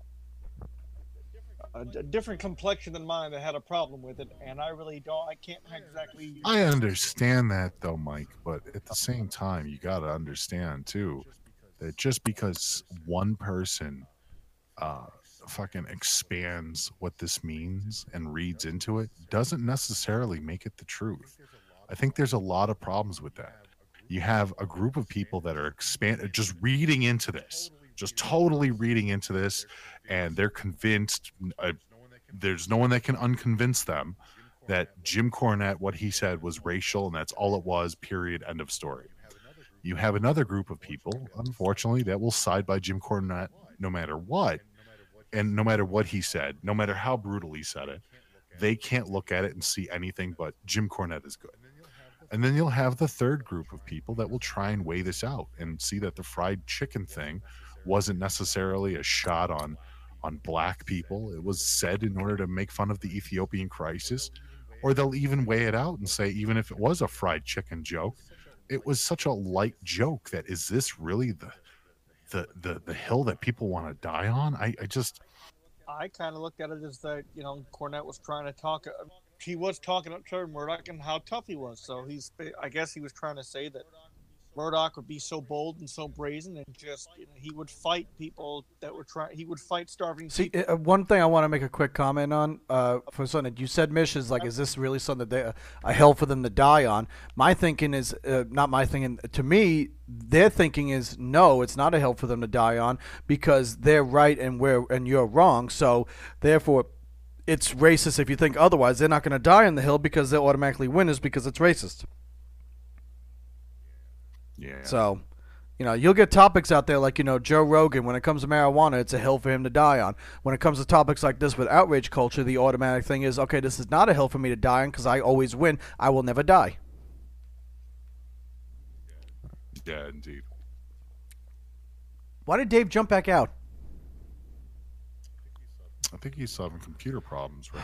a different complexion than mine that had a problem with it, and I can't exactly... I understand that, though, Mike, but at the same time, you got to understand, too, that just because one person fucking expands what this means and reads into it doesn't necessarily make it the truth. I think there's a lot of problems with that. You have a group of people that are just reading into this, just totally reading into this, and they're convinced. There's no one that can unconvince them that Jim Cornette, what he said was racial, and that's all it was, period, end of story. You have another group of people, unfortunately, that will side by Jim Cornette no matter what, and no matter what he said, no matter how brutal he said it, they can't look at it and see anything but Jim Cornette is good. And then you'll have the third group of people that will try and weigh this out and see that the fried chicken thing wasn't necessarily a shot on black people. It was said in order to make fun of the Ethiopian crisis. Or they'll even weigh it out and say, even if it was a fried chicken joke, it was such a light joke that is this really the hill that people want to die on? I kind of looked at it as that, Cornette was trying to talk... He was talking up to Murdoch and how tough he was. So I guess he was trying to say that Murdoch would be so bold and so brazen, and just he would fight people that were trying. He would fight starving people. See, one thing I want to make a quick comment on for something you said, Mish, is like, is this really something that a hell for them to die on? My thinking is not my thinking. To me, their thinking is no, it's not a hell for them to die on because they're right and you're wrong. So therefore, it's racist if you think otherwise. They're not going to die on the hill because they'll automatically win is because it's racist. Yeah. So, you'll get topics out there like, Joe Rogan. When it comes to marijuana, it's a hill for him to die on. When it comes to topics like this with outrage culture, the automatic thing is, okay, this is not a hill for me to die on because I always win. I will never die. Yeah, indeed. Why did Dave jump back out? I think he's having computer problems, right?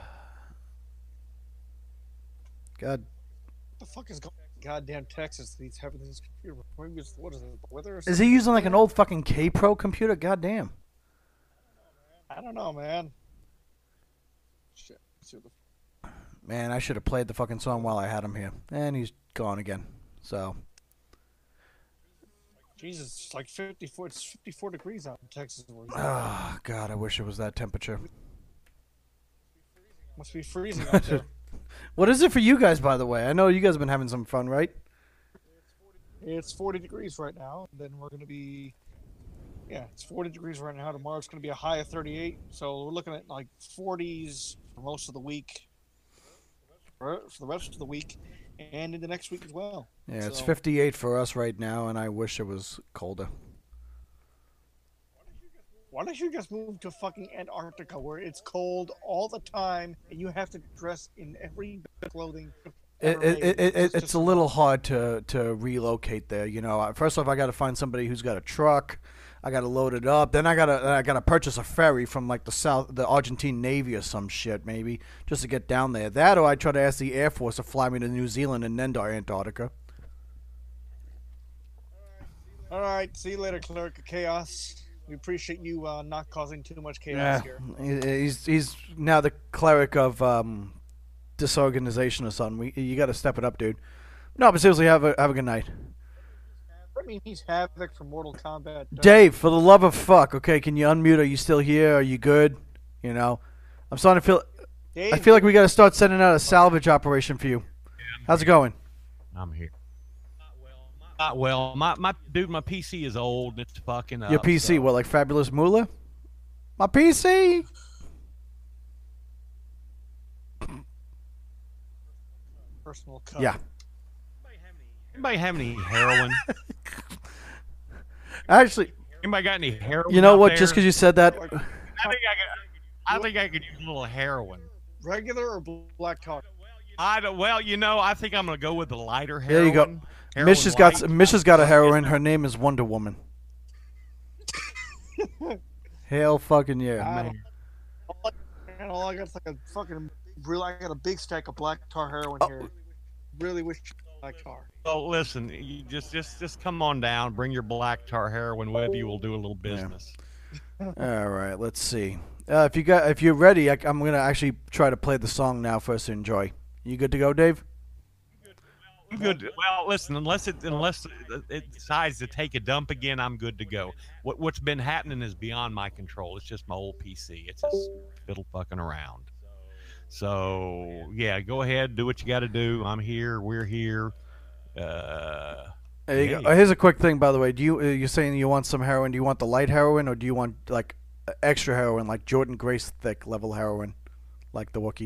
God. What the fuck is going on in goddamn Texas? He's having this computer. What is it? Weather? Is he using like an old fucking K-Pro computer? Goddamn. I don't know, man. Shit. Man, I should have played the fucking song while I had him here. And he's gone again. So. Jesus, it's like 54. It's 54 degrees out in Texas. Oh, God, I wish it was that temperature. Must be freezing out there. What is it for you guys, by the way? I know you guys have been having some fun, right? It's 40 degrees right now. Then we're going to be... Yeah, it's 40 degrees right now. Tomorrow it's going to be a high of 38. So we're looking at like 40s for most of the week. For the rest of the week. And in the next week as well. Yeah, it's 58 for us right now, and I wish it was colder. Why don't you guys move to fucking Antarctica where it's cold all the time and you have to dress in every bit of clothing? It's a little hard to relocate there. First off, I got to find somebody who's got a truck. I got to load it up. Then I gotta purchase a ferry from like the Argentine Navy or some shit maybe just to get down there. That or I try to ask the Air Force to fly me to New Zealand and then to Antarctica. All right, see you later, Cleric of Chaos. We appreciate you not causing too much chaos here. He's now the cleric of disorganization or something. You got to step it up, dude. No, but seriously, have a good night. I mean, he's Havoc from Mortal Kombat. Dave, for the love of fuck, okay, can you unmute? Are you still here? Are you good? You know, I'm starting to feel. Dave, I feel like we got to start sending out a salvage operation for you. How's it going? I'm here. Not well. My dude, my PC is old and it's fucking up. Your PC, so- what, like Fabulous Moolah? My PC? personal cut. Yeah. Anybody have any heroin? Actually, Anybody got any heroin? you know out what? there? Just because you said that, I think I could use a little heroin. Regular or black tar? Well, you know, I think I'm gonna go with the lighter there heroin. you go. Heroin Mish has got light. Mish has got a heroine. Her name is Wonder Woman. Hell fucking yeah. I don't- all I got is like a fucking. I got a big stack of black tar heroin here. Really wish black tar. So listen, you just come on down, bring your black tar heroin with you. We'll do a little business. All right, let's see. If you're ready, I'm gonna actually try to play the song now for us to enjoy. You good to go, Dave? I'm good. Well, listen, unless it decides to take a dump again, I'm good to go. What's been happening is beyond my control. It's just my old PC. It's just fiddle fucking around. So yeah, go ahead, do what you got to do. I'm here. We're here. There you Yeah. go. Here's a quick thing, by the way. Do you're saying you want some heroin? Do you want the light heroin, or do you want like extra heroin, like Jordan Grace thick level heroin, like the Wookiee?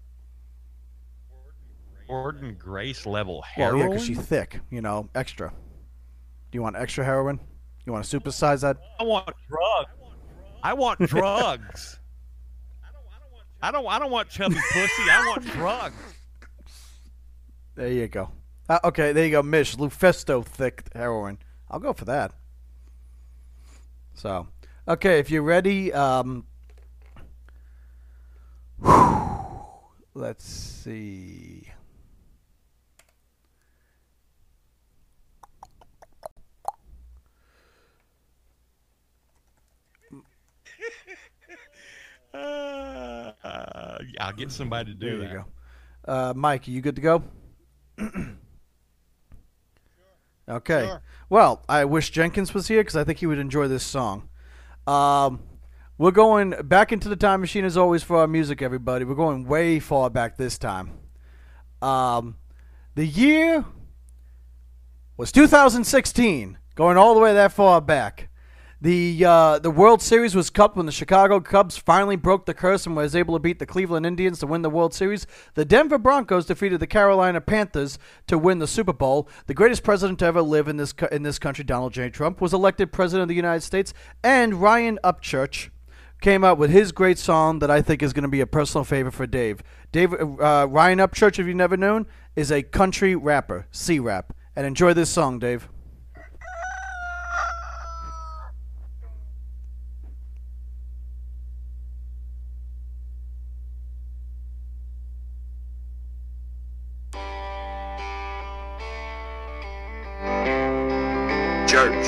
Gordon Grace level Well, heroin. yeah, because she's thick. You know, extra. Do you want extra heroin? You want to supersize that? I want drugs. I want drugs. I don't want chubby pussy. I want drugs. There you go. Okay, there you go. Mish, Lufisto thick heroin. I'll go for that. So, okay, if you're ready, let's see. Yeah, I'll get somebody to do There that. you go. Mike, you good to go? Okay. Sure. Well, I wish Jenkins was here because I think he would enjoy this song. We're going back into the time machine as always for our music, everybody. We're going way far back this time. The year was 2016, going all the way that far back. The World Series was cut when the Chicago Cubs finally broke the curse and was able to beat the Cleveland Indians to win the World Series. The Denver Broncos defeated the Carolina Panthers to win the Super Bowl. The greatest president to ever live in this country, Donald J. Trump, was elected president of the United States. And Ryan Upchurch came out with his great song that I think is going to be a personal favorite for Dave. Ryan Upchurch, if you've never known, is a country rapper, C-rap. And enjoy this song, Dave. Church.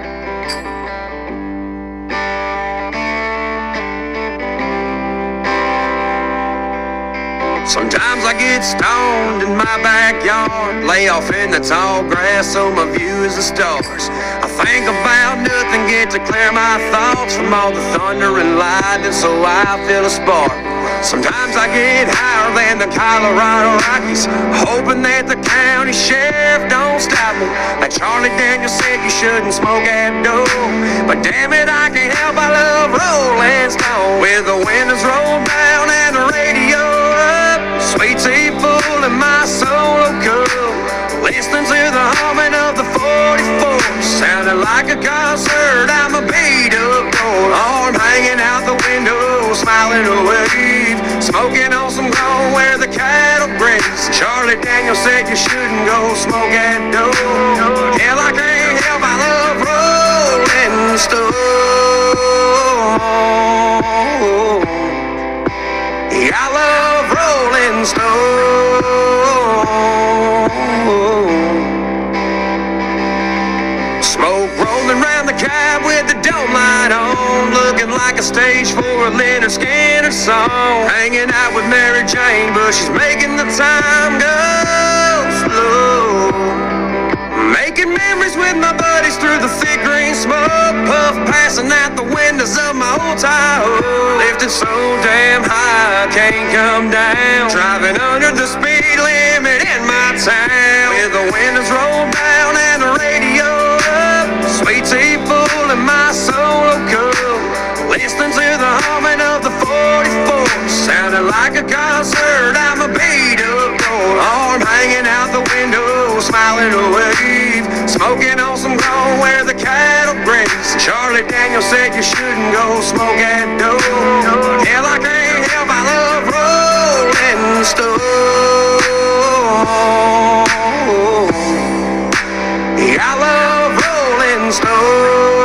Sometimes I get stoned in my backyard, lay off in the tall grass so my view is the stars. I think about nothing, get to clear my thoughts from all the thunder and lightning, so I feel a spark. Sometimes I get higher than the Colorado Rockies, hoping that the county sheriff don't stop me. Like Charlie Daniels said, you shouldn't smoke at dope, but damn it, I can't help I love Rolling Stone. With the windows rolled down and the radio up, sweet tea full in my solo cup, listening to the humming of the 44, sounding like a concert. I'm a beat up door, arm hanging out the window, smiling away, smoking on some ground where the cattle graze. Charlie Daniels said you shouldn't go smoke at dope. Hell, I can't help I love Rolling Stone. Yeah, I love Rolling Stone. Smoke rolling round the cab with the dome light on, looking like a stage for a Leonard Skinner song. Hanging out with Mary Jane, but she's making the time go slow. Making memories with my buddy windows of my old Tahoe, lifted so damn high I can't come down. Driving under the speed limit in my town, with the windows rolled down and the radio up, sweet tea full in my solo cup, listening to the humming of the 44, sounding like a concert. I'm a beat up roll, arm hanging out the window, smiling a wave, smoking on some ground where the cattle graze. Charlie Daniels said you shouldn't go smoke at dough. Hell, I can't help, I love rolling stone. Yeah, I love rolling stone.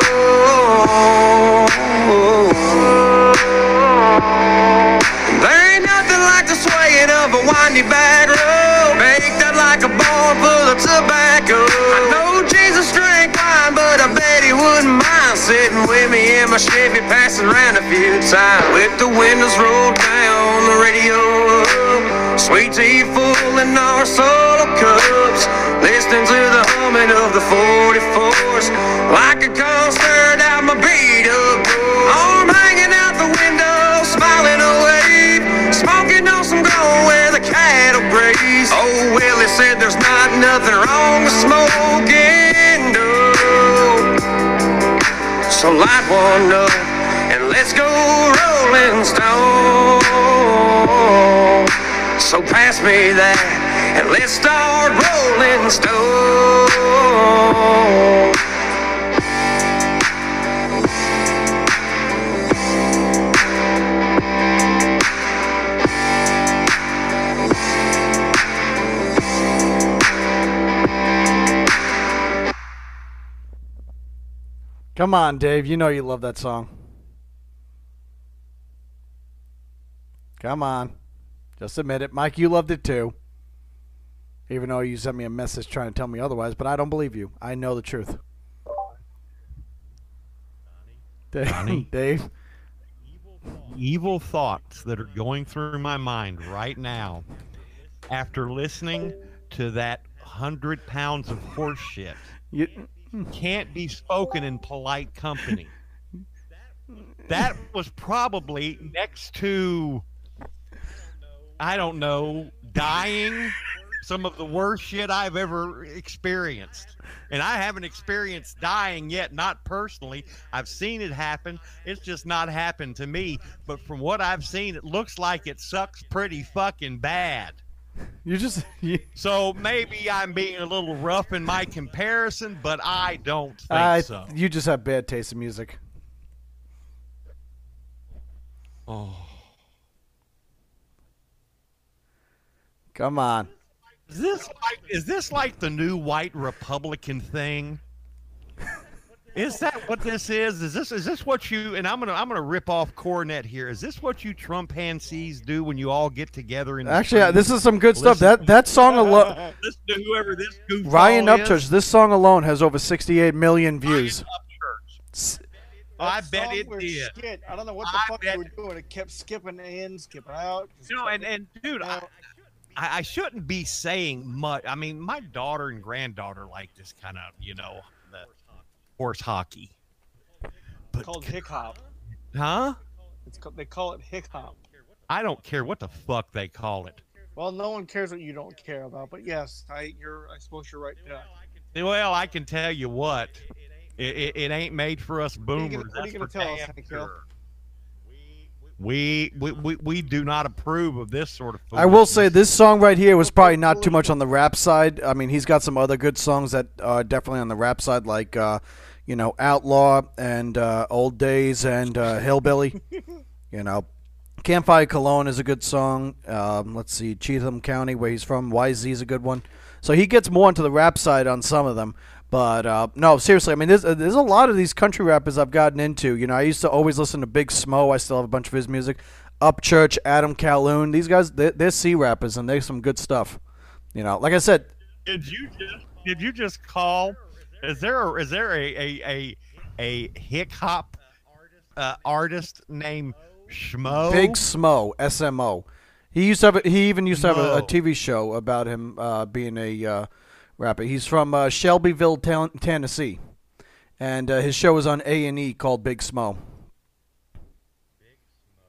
There ain't nothing like the swaying of a windy back road, baked up like a barn full of tobacco. I know Jesus drank wine, but I bet he wouldn't mind sitting with me in my Chevy, passing around a few times, with the windows rolled down, the radio up, sweet tea full in our solo cups, listening to the humming of the 44s, like a concert out my beat up, arm hanging out the window, smiling away, smoking on some ground where the cattle graze. Oh, Willie said there's not nothing wrong with smoking dope, so light one up and let's go rolling stone. So pass me that and let's start rolling stone. Come on, Dave. You know you love that song. Come on. Just admit it. Mike, you loved it too. Even though you sent me a message trying to tell me otherwise, but I don't believe you. I know the truth. Donnie? Dave? Evil thoughts that are going through my mind right now after listening to that 100 pounds of horse shit You, can't be spoken in polite company. That was probably next to, I don't know, dying, some of the worst shit I've ever experienced. And I haven't experienced dying yet, not personally. I've seen it happen. It's just not happened to me. But from what I've seen, it looks like it sucks pretty fucking bad. So maybe I'm being a little rough in my comparison, but I don't think so. You just have bad taste in music. Oh. Come on. Is this like the new white Republican thing? Is that what this is? Is this what you, and I'm gonna rip off Cornet here. Is this what you Trump pansies do when you all get together in the Actually, this is some good stuff. That song alone, listen to whoever this goofball Ryan is. Upchurch, this song alone has over 68 million views. I That bet song it was did. Shit. I don't know what the fuck they were doing. It kept skipping in, skipping out. You know, and dude, I shouldn't be saying much. I mean, my daughter and granddaughter like this kind of, the horse hockey. But called hick hop. huh? They call it hick hop. I don't care what the fuck they call it. Well, no one cares what you don't care about, but yes, I suppose you're right. Yeah. Well, I can tell you what, it ain't made for us boomers. What are you gonna that's tell for us, damn Hank sure. We do not approve of this sort of I will say foolishness. this song right here was probably not too much on the rap side. I mean, he's got some other good songs that are definitely on the rap side, like Outlaw and Old Days and Hillbilly. Campfire Cologne is a good song. Let's see, Cheatham County, where he's from, YZ is a good one. So he gets more into the rap side on some of them. But no, seriously, I mean, there's a lot of these country rappers I've gotten into. I used to always listen to Big Smo. I still have a bunch of his music. Upchurch, Adam Calhoun. These guys, they're C rappers, and they're some good stuff. Like I said. Did you just call? Is there a hick hop artist named Schmo? Big Smo, SMO. He even used to have a Mo. TV show about him being a rapper. He's from Shelbyville, Tennessee, and his show is on A&E called Big Smo.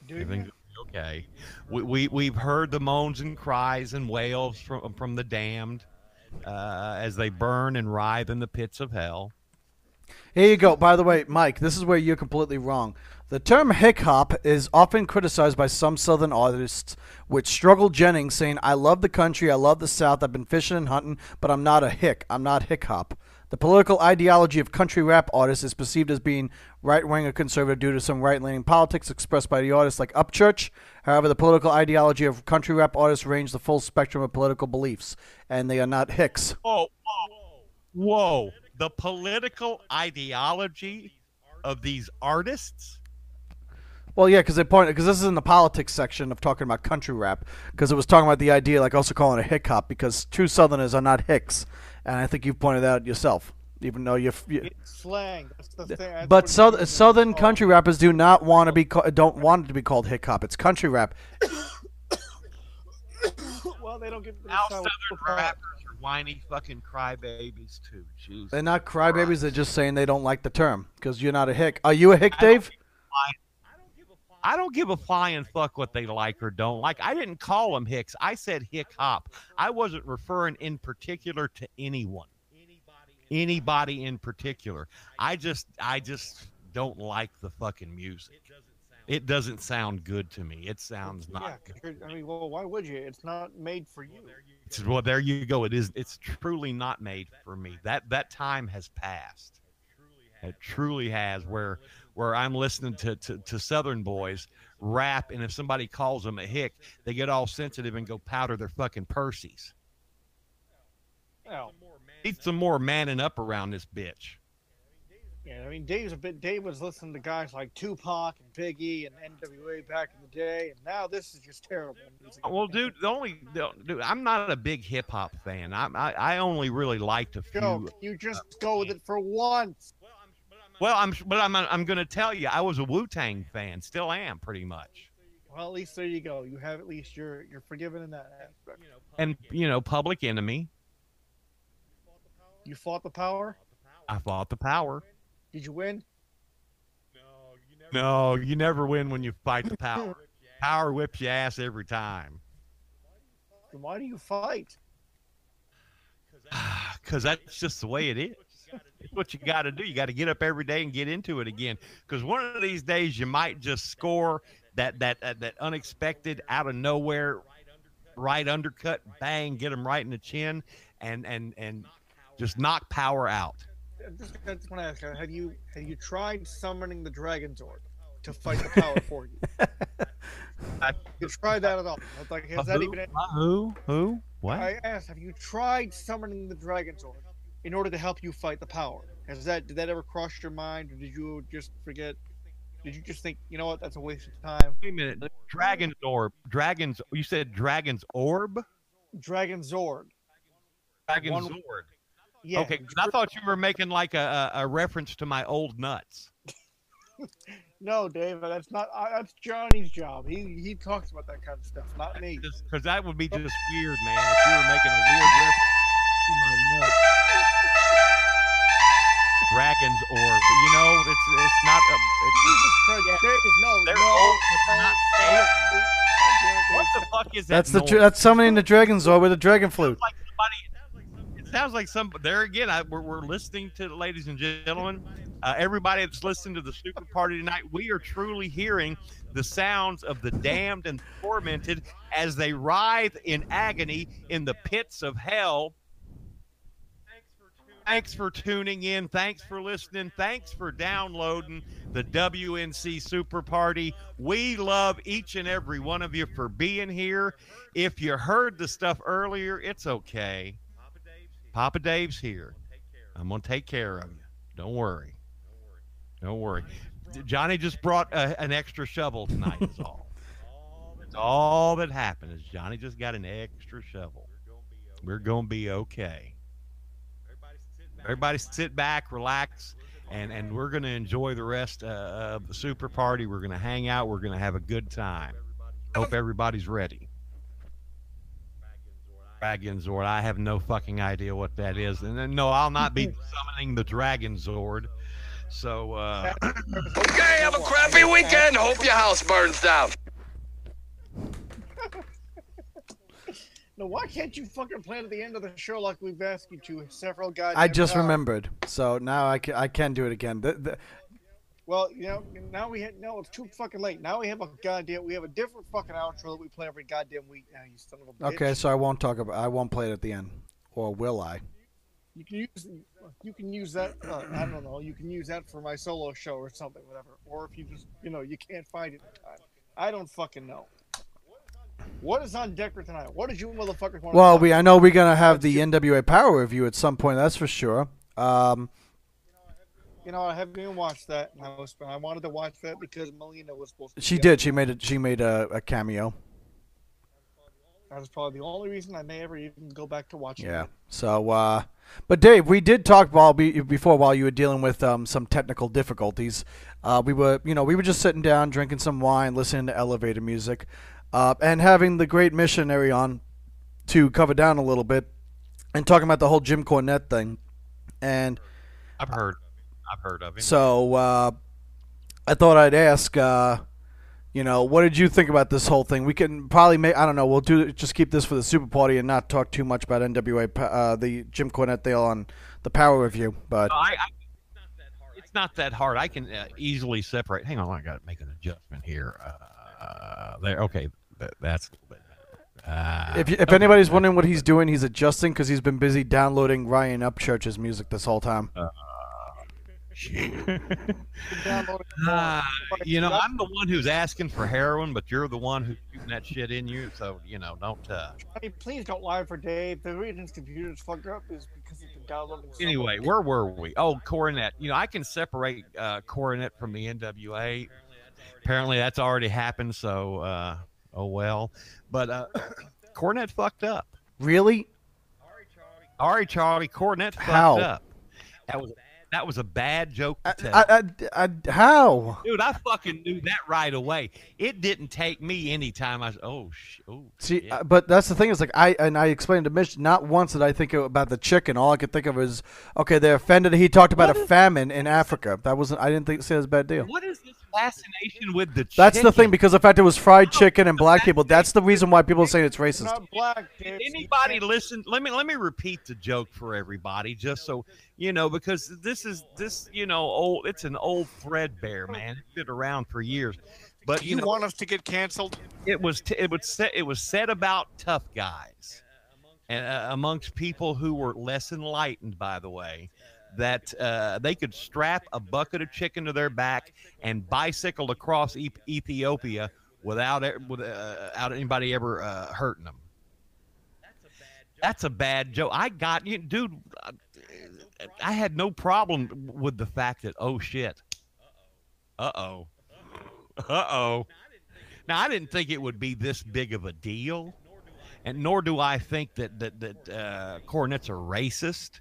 Dude, Everything's okay. We've heard the moans and cries and wails from the damned as they burn and writhe in the pits of hell. Here you go. By the way, Mike, this is where you're completely wrong. The term hick hop is often criticized by some Southern artists, with Struggle Jennings saying, "I love the country, I love the South, I've been fishing and hunting, but I'm not a hick. I'm not hick hop." The political ideology of country rap artists is perceived as being right-wing or conservative due to some right-leaning politics expressed by the artists like Upchurch. However, the political ideology of country rap artists range the full spectrum of political beliefs, and they are not hicks. Whoa, whoa! The political ideology of these artists. Well, yeah, because this is in the politics section of talking about country rap, because it was talking about the idea, like also calling it hick hop, because true Southerners are not hicks, and I think you pointed that out yourself, even though you. it's slang. That's the thing. That's But what it means. Southern country rappers do not want to be don't want it to be called hick hop. It's country rap. Well, they don't get the Now sound Southern with the rappers are whiny fucking crybabies too. Jesus. They're not crybabies. They're just saying they don't like the term because you're not a hick. Are you a hick, Dave? I don't give a flying fuck what they like or don't like. I didn't call them hicks. I said hick hop. I wasn't referring in particular to anyone. Anybody in particular. I just don't like the fucking music. It doesn't sound good to me. It sounds not good. I mean, well, why would you? It's not made for you. Well, there you go. It's truly not made for me. That time has passed. It truly has, where I'm listening to Southern boys rap, and if somebody calls them a hick, they get all sensitive and go powder their fucking Percy's. Well, Need some more manning up around this bitch. yeah, I mean, Dave was listening to guys like Tupac and Biggie and NWA back in the day, and now this is just terrible music. Well, dude, I'm not a big hip hop fan. I only really liked a few. Joe, you just go with it for once. Well, I'm going to tell you, I was a Wu-Tang fan. Still am, pretty much. Well, at least there you go. You have at least you're forgiven in that aspect. And Public Enemy. You fought the power. I fought the power. Did you win? No, you never win when you fight the power. Power whips your ass every time. Then why do you fight? Because that's just the way it is. It's what you got to do. You got to get up every day and get into it again. Because one of these days you might just score that unexpected, out of nowhere, right undercut, bang, get them right in the chin, and just knock power out. I just want to ask, have you tried summoning the Dragon Zord to fight the power for you? You tried that at all? Like, has that even? Who? What? I asked, have you tried summoning the Dragon Zord in order to help you fight the power? Did that ever cross your mind, or did you just forget? Did you just think, you know what, that's a waste of time? Wait a minute. Dragon's Orb. You said Dragon's Orb? Dragon Zord. Dragon's Zord. Yeah. Okay, 'cause I thought you were making like a reference to my old nuts. No, Dave, that's not. That's Johnny's job. He talks about that kind of stuff, not me. Because that would be just weird, man, if you were making a weird reference to my nuts. Dragon's Orb. It's not. Jesus Christ, Dave, no, They're no. old, but not dead. What the fuck is that? That's summoning the Dragon Zord with a dragon flute. It sounds like some. There again, we're listening to, ladies and gentlemen, everybody that's listening to the Super Party tonight. We are truly hearing the sounds of the damned and tormented as they writhe in agony in the pits of hell. Thanks for tuning in. Thanks for listening. Thanks for downloading the WNC Super Party. We love each and every one of you for being here. If you heard the stuff earlier, it's okay. Papa Dave's here. I'm going to take care of you. Don't worry. Don't worry. Johnny just brought an extra shovel tonight is all. That's all that happened is Johnny just got an extra shovel. We're going to be okay. Everybody sit back, relax, and we're going to enjoy the rest of the Super Party. We're going to hang out. We're going to have a good time. Hope everybody's ready. Dragon Zord. I have no fucking idea what that is. And then, no, I'll not be summoning the Dragon Zord. So Okay, have a crappy weekend. Hope your house burns down. No, why can't you fucking play it at the end of the show like we've asked you to several goddamn I just times? remembered, so now I can do it again. Well, you know, now it's too fucking late. Now we have a different fucking outro that we play every goddamn week. Now you son of a bitch. Okay, so I won't play it at the end, or will I? You can use that. I don't know. You can use that for my solo show or something, whatever. Or if you just, you can't find it in time. I don't fucking know. What is on deck for tonight? What did you motherfuckers want? Well, I know we're gonna have the NWA Power review at some point. That's for sure. I haven't even watched that. I wanted to watch that because Melina was supposed to. She did. She made a cameo. That was probably the only reason I may ever even go back to watching Yeah. it. So, but Dave, we did talk before while you were dealing with some technical difficulties. We were just sitting down, drinking some wine, listening to elevator music, and having the great missionary on to cover down a little bit and talking about the whole Jim Cornette thing. And I've heard of him. so I thought I'd ask, what did you think about this whole thing? We can probably we'll just keep this for the super party and not talk too much about NWA, the Jim Cornette deal on the Power review. But it's not that hard. I can easily separate. Hang on, I got to make an adjustment here. There, okay, that's. if anybody's wondering what he's doing, he's adjusting because he's been busy downloading Ryan Upchurch's music this whole time. I'm the one who's asking for heroin, but you're the one who's shooting that shit in you. So don't. Hey, please don't lie for Dave. The reason his computer's fucked up is because he's been downloading. Anyway, where were we? Oh, Cornette. I can separate Cornette from the NWA. Apparently, that's already happened. So, oh well. But Cornette fucked up. Really? Ari Charlie, Cornette fucked How? up. That was a bad joke to tell. How? Dude, I fucking knew that right away. It didn't take me any time. See, shit. but that's the thing is I explained to Mitch, not once did I think about the chicken. All I could think of is, okay, they're offended. He talked about a famine in Africa. I didn't say it was a bad deal. What is this fascination with the chicken? That's the thing, because the fact it was fried chicken and black people, that's the reason why people are saying it's racist. Not black, Dave. Did anybody listen? Let me repeat the joke for everybody, just so because this old. It's an old threadbare, man. It's been around for years. But You want us to get canceled? it was said about tough guys, and amongst people who were less enlightened, by the way, that they could strap a bucket of chicken to their back and bicycle across Ethiopia without anybody ever hurting them. That's a bad joke. I got you, dude. I had no problem with the fact that, oh shit, uh-oh. Now, I didn't think it would be this big of a deal, and nor do I think that Cornette's a racist.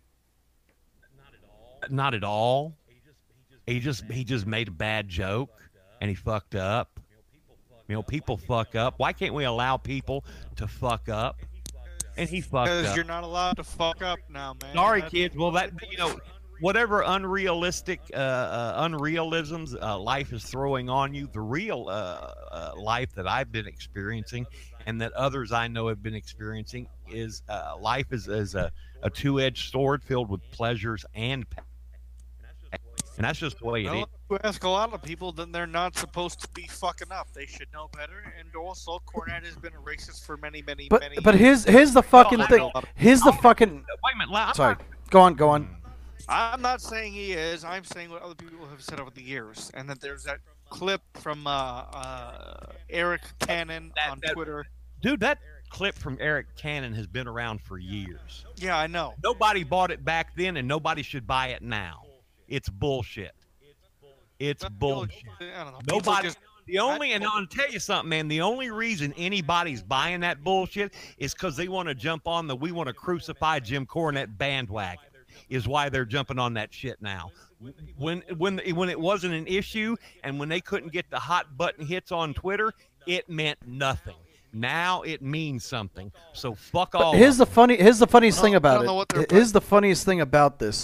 Not at all. He just made a bad joke, and he fucked up. People fuck up. Why can't we allow people to fuck up? And he fucked up. Because you're not allowed to fuck up now, man. Sorry, kids. Well, whatever unrealistic unrealisms life is throwing on you, the real life that I've been experiencing and that others I know have been experiencing is life is a two-edged sword filled with pleasures and pain. And that's just the way it is. You ask a lot of people, then they're not supposed to be fucking up. They should know better. And also, Cornette has been a racist for many But years. here's the fucking No, I thing. know. Here's the fucking. Wait a minute. I'm Sorry. not- Go on. I'm not saying he is. I'm saying what other people have said over the years. And that there's that clip from Eric Cannon on Twitter. Dude, that clip from Eric Cannon has been around for years. Yeah, I know. Nobody bought it back then, and nobody should buy it now. It's bullshit. It's bullshit. I don't know. People Nobody. just- And I'll tell you something, man. The only reason anybody's buying that bullshit is because they want to jump on the "we want to crucify Jim Cornette" bandwagon. Is why they're jumping on that shit now. When it wasn't an issue, and when they couldn't get the hot button hits on Twitter, it meant nothing. Now it means something. So fuck all. Here's the funniest thing I about don't know what they're it. Here's the funniest thing about this.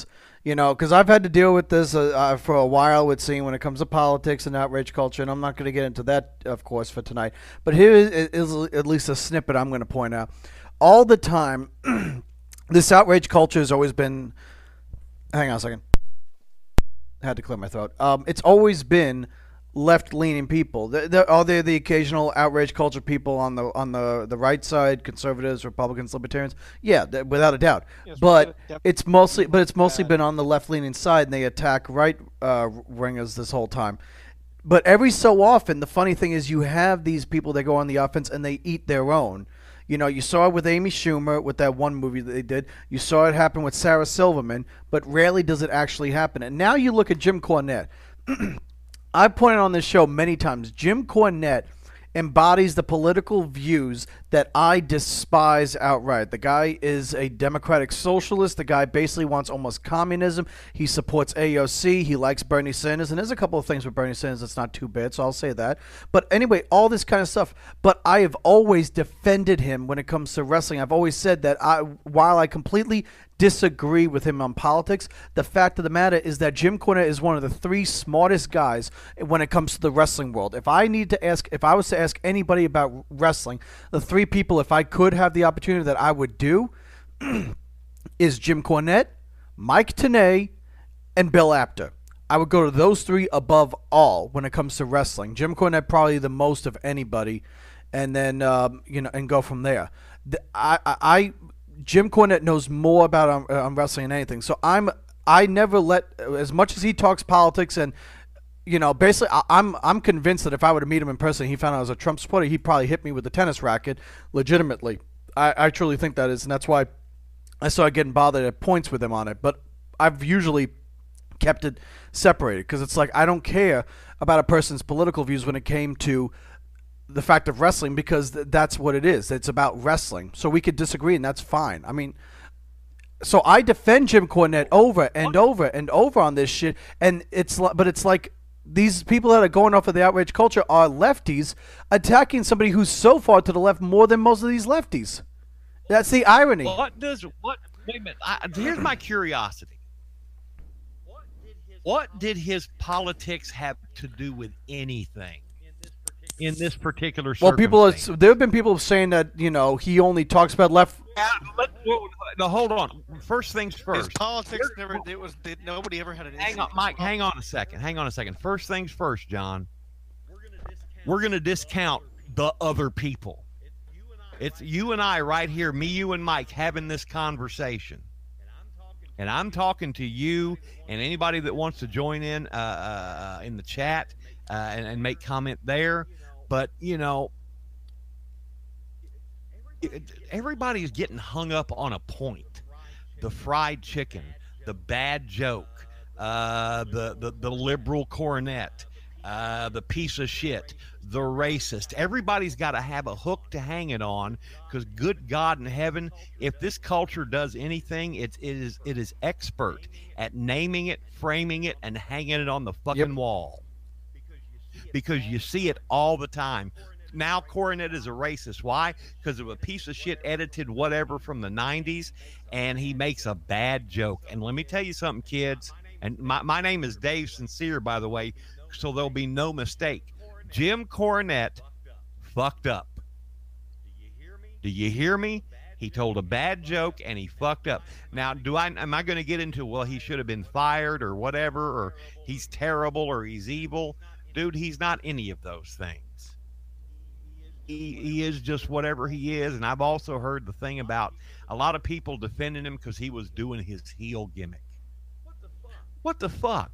Because I've had to deal with this for a while with seeing when it comes to politics and outrage culture, and I'm not going to get into that, of course, for tonight. But here is at least a snippet I'm going to point out. All the time, this outrage culture has always been. Hang on a second. I had to clear my throat. It's always been left-leaning people. Are there the occasional outrage culture people on the right side, conservatives, Republicans, libertarians? Yeah, without a doubt. Yes, But def- it's mostly been on the left-leaning side, and they attack right wingers this whole time. But every so often, the funny thing is, you have these people that go on the offense and they eat their own. You saw it with Amy Schumer with that one movie that they did. You saw it happen with Sarah Silverman, but rarely does it actually happen. And now you look at Jim Cornette. I've pointed on this show many times. Jim Cornette embodies the political views that I despise outright. The guy is a democratic socialist. The guy basically wants almost communism. He supports AOC. He likes Bernie Sanders. And there's a couple of things with Bernie Sanders that's not too bad, so I'll say that. But anyway, all this kind of stuff. But I have always defended him when it comes to wrestling. I've always said that while I completely disagree with him on politics, the fact of the matter is that Jim Cornette is one of the 3 smartest guys when it comes to the wrestling world. If I was to ask anybody about wrestling, the 3 people, if I could have the opportunity, that I would do is Jim Cornette, Mike Tenay, and Bill Apter. I would go to those 3 above all when it comes to wrestling. Jim Cornette probably the most of anybody, and then and go from there. Jim Cornette knows more about wrestling than anything. So I never let, as much as he talks politics and basically I'm convinced that if I were to meet him in person and he found out I was a Trump supporter, he'd probably hit me with a tennis racket legitimately. I truly think that is, and that's why I started getting bothered at points with him on it. But I've usually kept it separated because it's like I don't care about a person's political views when it came to the fact of wrestling, because that's what it is. It's about wrestling. So we could disagree, and that's fine. I mean, so I defend Jim Cornette over and over and over on this shit, and it's like these people that are going off of the outrage culture are lefties attacking somebody who's so far to the left more than most of these lefties. That's the irony. Wait a minute. Here's my curiosity. What did his politics have to do with anything in this particular circumstance? Well, there have been people saying that he only talks about left. No, hold on. First things first. His politics nobody ever had an issue. Hang on, Mike. Hang on a second. First things first, John. We're going to discount the other people. It's you and I right here, me, you, and Mike having this conversation. And I'm talking to you and anybody that wants to join in the chat and make comment there. But, everybody's getting hung up on a point. The fried chicken, the bad joke, the liberal Cornette, the piece of shit, the racist. Everybody's got to have a hook to hang it on, because good God in heaven, if this culture does anything, it is expert at naming it, framing it, and hanging it on the fucking wall. Because you see it all the time. Now Cornette is a racist. Why? Because of a piece of shit edited whatever from the 90s, and he makes a bad joke. And let me tell you something, kids, and my name is Dave Sincere, by the way, so there'll be no mistake. Jim Cornette fucked up. Do you hear me? He told a bad joke and he fucked up. Now, am I going to get into, well, he should have been fired or whatever, or he's terrible or he's evil? Dude, he's not any of those things. He is just whatever he is. And I've also heard the thing about a lot of people defending him because he was doing his heel gimmick. What the fuck?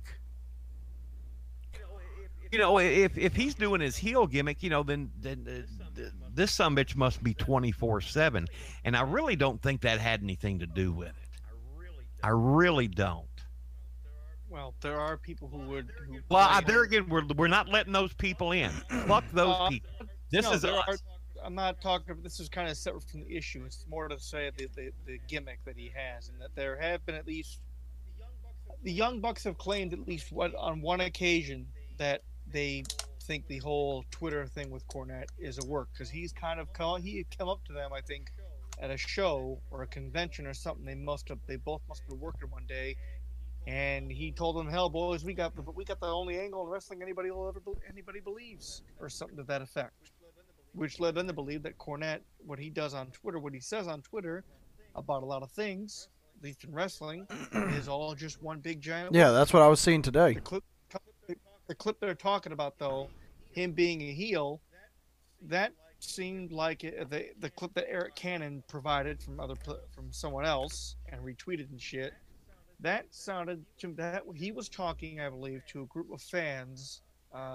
If he's doing his heel gimmick, then this sumbitch must be 24/7. And I really don't think that had anything to do with it. I really don't. Well, there are people who would. There again, we're not letting those people in. Fuck those people. I'm not talking. This is kind of separate from the issue. It's more to say the gimmick that he has, and that there have been at least the Young Bucks have claimed at least on one occasion that they think the whole Twitter thing with Cornette is a work, because he had come up to them, I think, at a show or a convention or something. They both must have been working one day, and he told them, "Hell, boys, we got the only angle in wrestling anybody believes," or something to that effect, which led them to believe that Cornette, what he says on Twitter about a lot of things, at least in wrestling, is all just one big giant. Yeah, that's what I was seeing today. The clip they're talking about, though, him being a heel, that seemed like the clip that Eric Cannon provided from someone else and retweeted and shit. That sounded to that he was talking, I believe, to a group of fans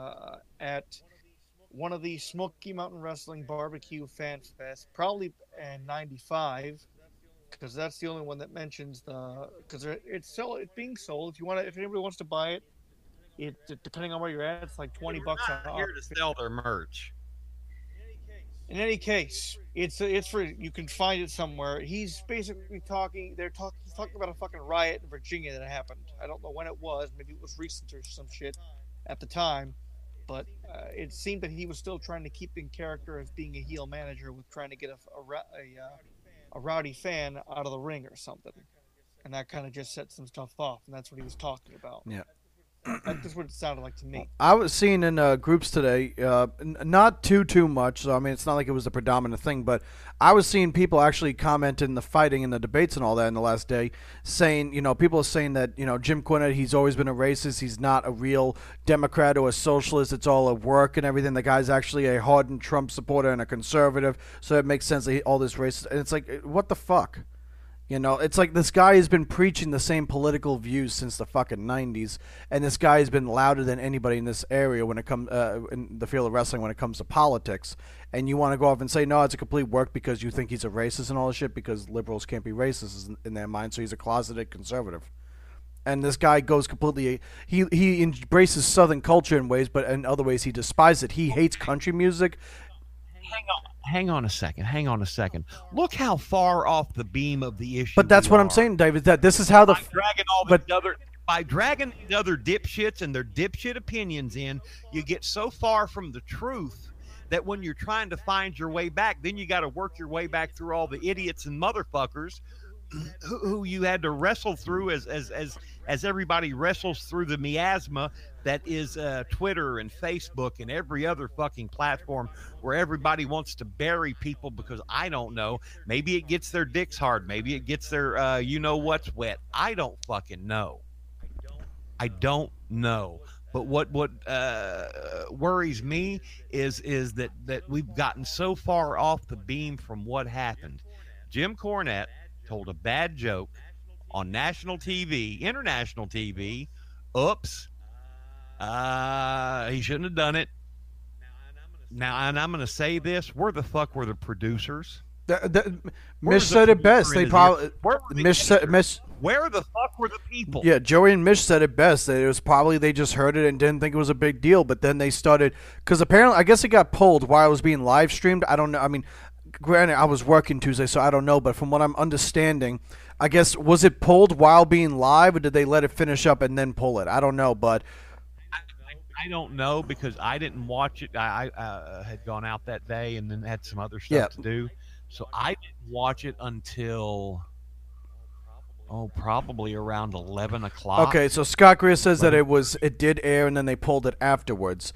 at one of the Smoky Mountain Wrestling Barbecue Fan Fest, probably in '95, because that's the only one that mentions because it's being sold. If anybody wants to buy it, depending on where you're at, it's like $20 Not here to sell their merch. In any case, it's for you can find it somewhere. He's basically talking. He's talking about a fucking riot in Virginia that happened. I don't know when it was. Maybe it was recent or some shit at the time. But it seemed that he was still trying to keep in character as being a heel manager with trying to get a rowdy fan out of the ring or something. And that kind of just set some stuff off. And that's what he was talking about. Yeah. That's what it sounded like to me. I was seeing in groups today, not too much. So I mean, it's not like it was the predominant thing, but I was seeing people actually comment in the fighting and the debates and all that in the last day, saying, people are saying that Jim Cornette, he's always been a racist. He's not a real Democrat or a socialist. It's all a work and everything. The guy's actually a hardened Trump supporter and a conservative, so it makes sense that all this racist. And it's like, what the fuck? It's like this guy has been preaching the same political views since the fucking 90s, and this guy has been louder than anybody in this area when it comes in the field of wrestling when it comes to politics. And you want to go off and say, no, it's a complete work because you think he's a racist and all this shit because liberals can't be racist in their mind, so he's a closeted conservative. And this guy goes completely he embraces Southern culture in ways, but in other ways he despises it. He hates country music. Hang on a second. Look how far off the beam of the issue. But that's what I'm saying, David. That this is how by dragging the other dipshits and their dipshit opinions in, you get so far from the truth that when you're trying to find your way back, then you got to work your way back through all the idiots and motherfuckers who you had to wrestle through as everybody wrestles through the miasma that is Twitter and Facebook and every other fucking platform where everybody wants to bury people because I don't know. Maybe it gets their dicks hard. Maybe it gets their what's wet. I don't fucking know. I don't know. But what worries me is that we've gotten so far off the beam from what happened. Jim Cornette told a bad joke on national TV, international TV. Oops. He shouldn't have done it. Now, and I'm going to say this: where the fuck were the producers? Mish said it best. They probably where the fuck were the people? Yeah, Joey and Mish said it best. That it was probably they just heard it and didn't think it was a big deal, but then they started because apparently I guess it got pulled while it was being live streamed. I don't know. I mean, granted, I was working Tuesday, so I don't know. But from what I'm understanding, I guess was it pulled while being live, or did they let it finish up and then pull it? I don't know, but. I don't know because I didn't watch it. I had gone out that day and then had some other stuff to do. So I didn't watch it until, probably around 11 o'clock. Okay, so Scott Greer says that it did air and then they pulled it afterwards.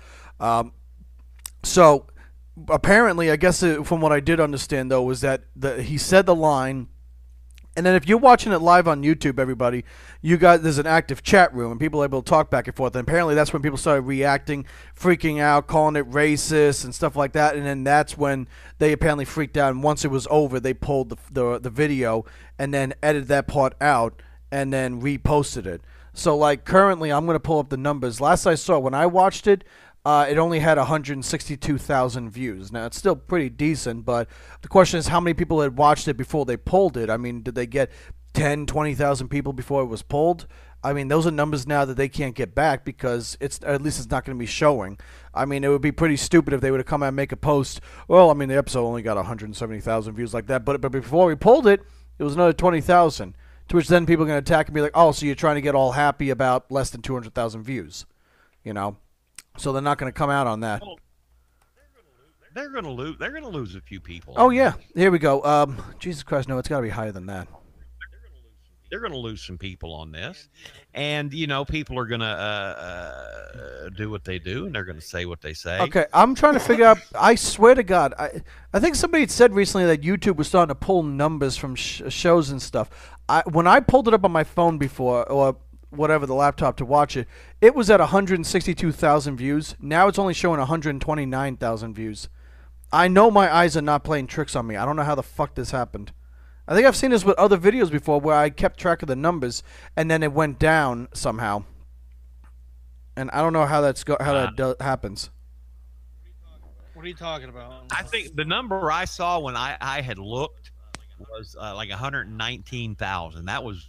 So apparently, I guess from what I did understand, though, was that he said the line. And then if you're watching it live on YouTube, everybody, there's an active chat room and people are able to talk back and forth. And apparently that's when people started reacting, freaking out, calling it racist and stuff like that. And then that's when they apparently freaked out. And once it was over, they pulled the video and then edited that part out and then reposted it. So, like, currently I'm going to pull up the numbers. Last I saw, when I watched it, it only had 162,000 views. Now, it's still pretty decent, but the question is how many people had watched it before they pulled it? I mean, did they get 10, 20,000 people before it was pulled? I mean, those are numbers now that they can't get back because at least it's not going to be showing. I mean, it would be pretty stupid if they would have come out and make a post, well, I mean, the episode only got 170,000 views like that, but before we pulled it, it was another 20,000, to which then people are going to attack and be like, oh, so you're trying to get all happy about less than 200,000 views, So they're not going to come out on that. Well, they're going to lose. They're going to lose a few people. Oh yeah, here we go. Jesus Christ, no, it's got to be higher than that. They're going to lose some people on this, and you know, people are going to do what they do, and they're going to say what they say. Okay, I'm trying to figure out. I swear to God, I think somebody had said recently that YouTube was starting to pull numbers from shows and stuff. When I pulled it up on my phone before, or whatever, the laptop to watch it, it was at 162,000 views. Now it's only showing 129,000 views. I know my eyes are not playing tricks on me. I don't know how the fuck this happened. I think I've seen this with other videos before where I kept track of the numbers and then it went down somehow. And I don't know how that happens. What are you talking about? I think the number I saw when I had looked was like 119,000. That was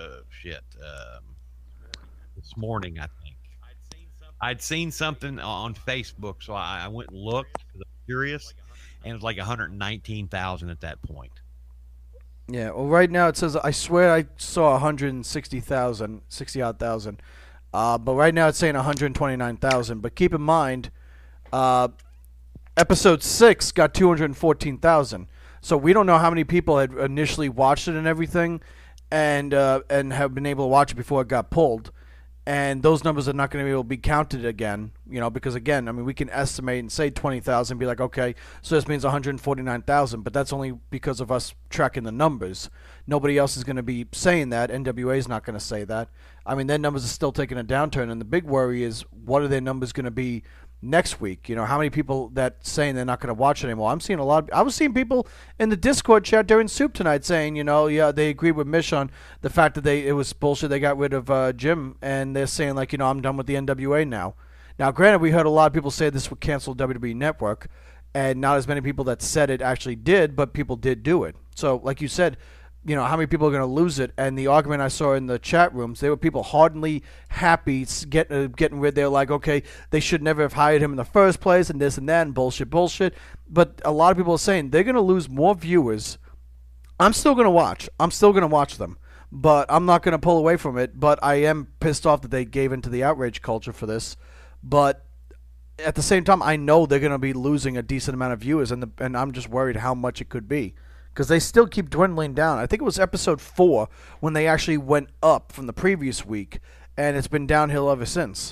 this morning, I think. I'd seen something on Facebook, so I went and looked because I'm curious, and it was like 119,000 at that point. Yeah, well, right now it says, I swear I saw 160,000, 60-odd thousand. But right now it's saying 129,000. But keep in mind, episode 6 got 214,000. So we don't know how many people had initially watched it and everything, and have been able to watch it before it got pulled. And those numbers are not going to be able to be counted again, you know, because again, I mean, we can estimate and say 20,000, be like, okay, so this means 149,000, but that's only because of us tracking the numbers. Nobody else is going to be saying that. NWA is not going to say that. I mean, their numbers are still taking a downturn, and the big worry is, what are their numbers going to be next week? You know, how many people that saying they're not going to watch it anymore? I'm seeing a lot. I was seeing people in the Discord chat during Soup tonight saying, you know, yeah, they agree with Mish on the fact that it was bullshit. They got rid of Jim, and they're saying, like, you know, I'm done with the NWA now. Now, granted, we heard a lot of people say this would cancel WWE Network, and not as many people that said it actually did, but people did do it. So, like you said, you know, how many people are going to lose it? And the argument I saw in the chat rooms, there were people heartily happy getting rid. They're like, okay, they should never have hired him in the first place, and this and that, and bullshit. But a lot of people are saying they're going to lose more viewers. I'm still going to watch. I'm still going to watch them. But I'm not going to pull away from it. But I am pissed off that they gave into the outrage culture for this. But at the same time, I know they're going to be losing a decent amount of viewers, and I'm just worried how much it could be. Because they still keep dwindling down. I think it was episode 4 when they actually went up from the previous week, and it's been downhill ever since.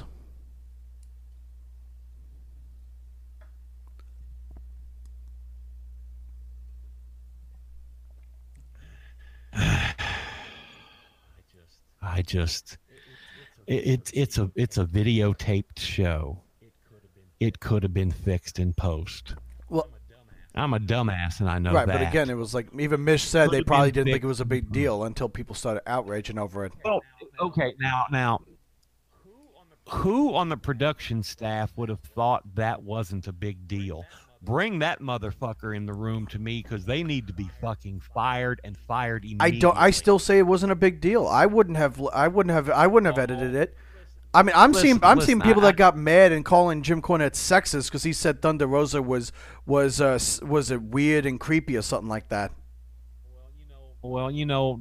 It's a videotaped show. It could have been fixed in post. Well, I'm a dumbass, and I know right, that. but again, it was like, even Mish said they probably didn't think it was a big deal until people started outraging over it. Well, okay, now, who on the production staff would have thought that wasn't a big deal? Bring that motherfucker in the room to me, because they need to be fucking fired, and fired immediately. I still say it wasn't a big deal. I wouldn't have edited it. I mean, I'm seeing people that got mad and calling Jim Cornette sexist because he said Thunder Rosa was weird and creepy or something like that. Well, you know,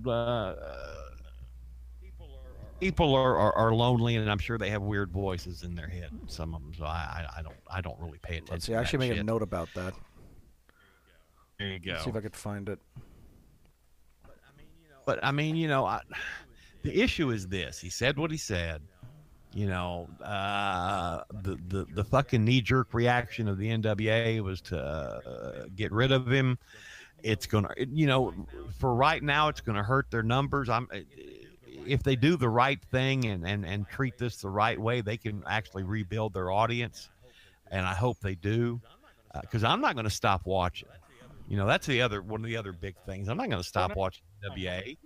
people are lonely, and I'm sure they have weird voices in their head. Some of them, so I don't really pay attention. Let's see. To I actually that make a shit. note about that. There you go. Let's see if I could find it. But I mean, you know, the issue is this: he said what he said. You know, the fucking knee-jerk reaction of the NWA was to get rid of him. It's gonna, you know, for right now, it's gonna hurt their numbers. If they do the right thing and treat this the right way, they can actually rebuild their audience, and I hope they do. Because I'm not going to stop watching. You know, that's one of the other big things. I'm not going to stop watching NWA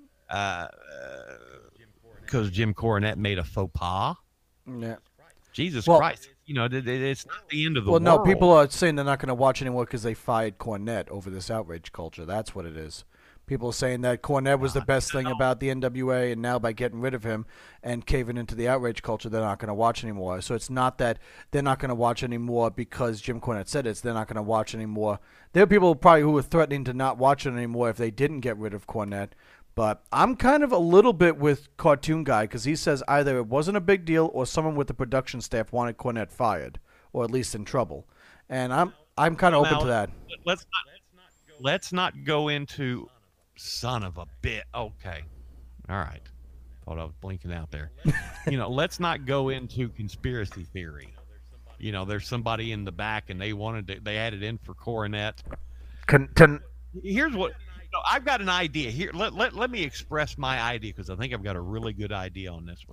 because Jim Cornette made a faux pas. Yeah. Jesus Well, Christ. You know, it's not the end of the world. Well, no, people are saying they're not going to watch anymore because they fired Cornette over this outrage culture. That's what it is. People are saying that Cornette was the best thing about the NWA, and now by getting rid of him and caving into the outrage culture, they're not going to watch anymore. So it's not that they're not going to watch anymore because Jim Cornette said it. They're not going to watch anymore. There are people probably who were threatening to not watch it anymore if they didn't get rid of Cornette. But I'm kind of a little bit with Cartoon Guy because he says either it wasn't a big deal or someone with the production staff wanted Cornette fired or at least in trouble. And I'm kind of open to that. Let's not go into son of a bit. Okay. All right. Thought I was blinking out there. Let's not go into conspiracy theory. There's somebody in the back and they added in for Coronet. Here's what I've got an idea here. Let me express my idea because I think I've got a really good idea on this one.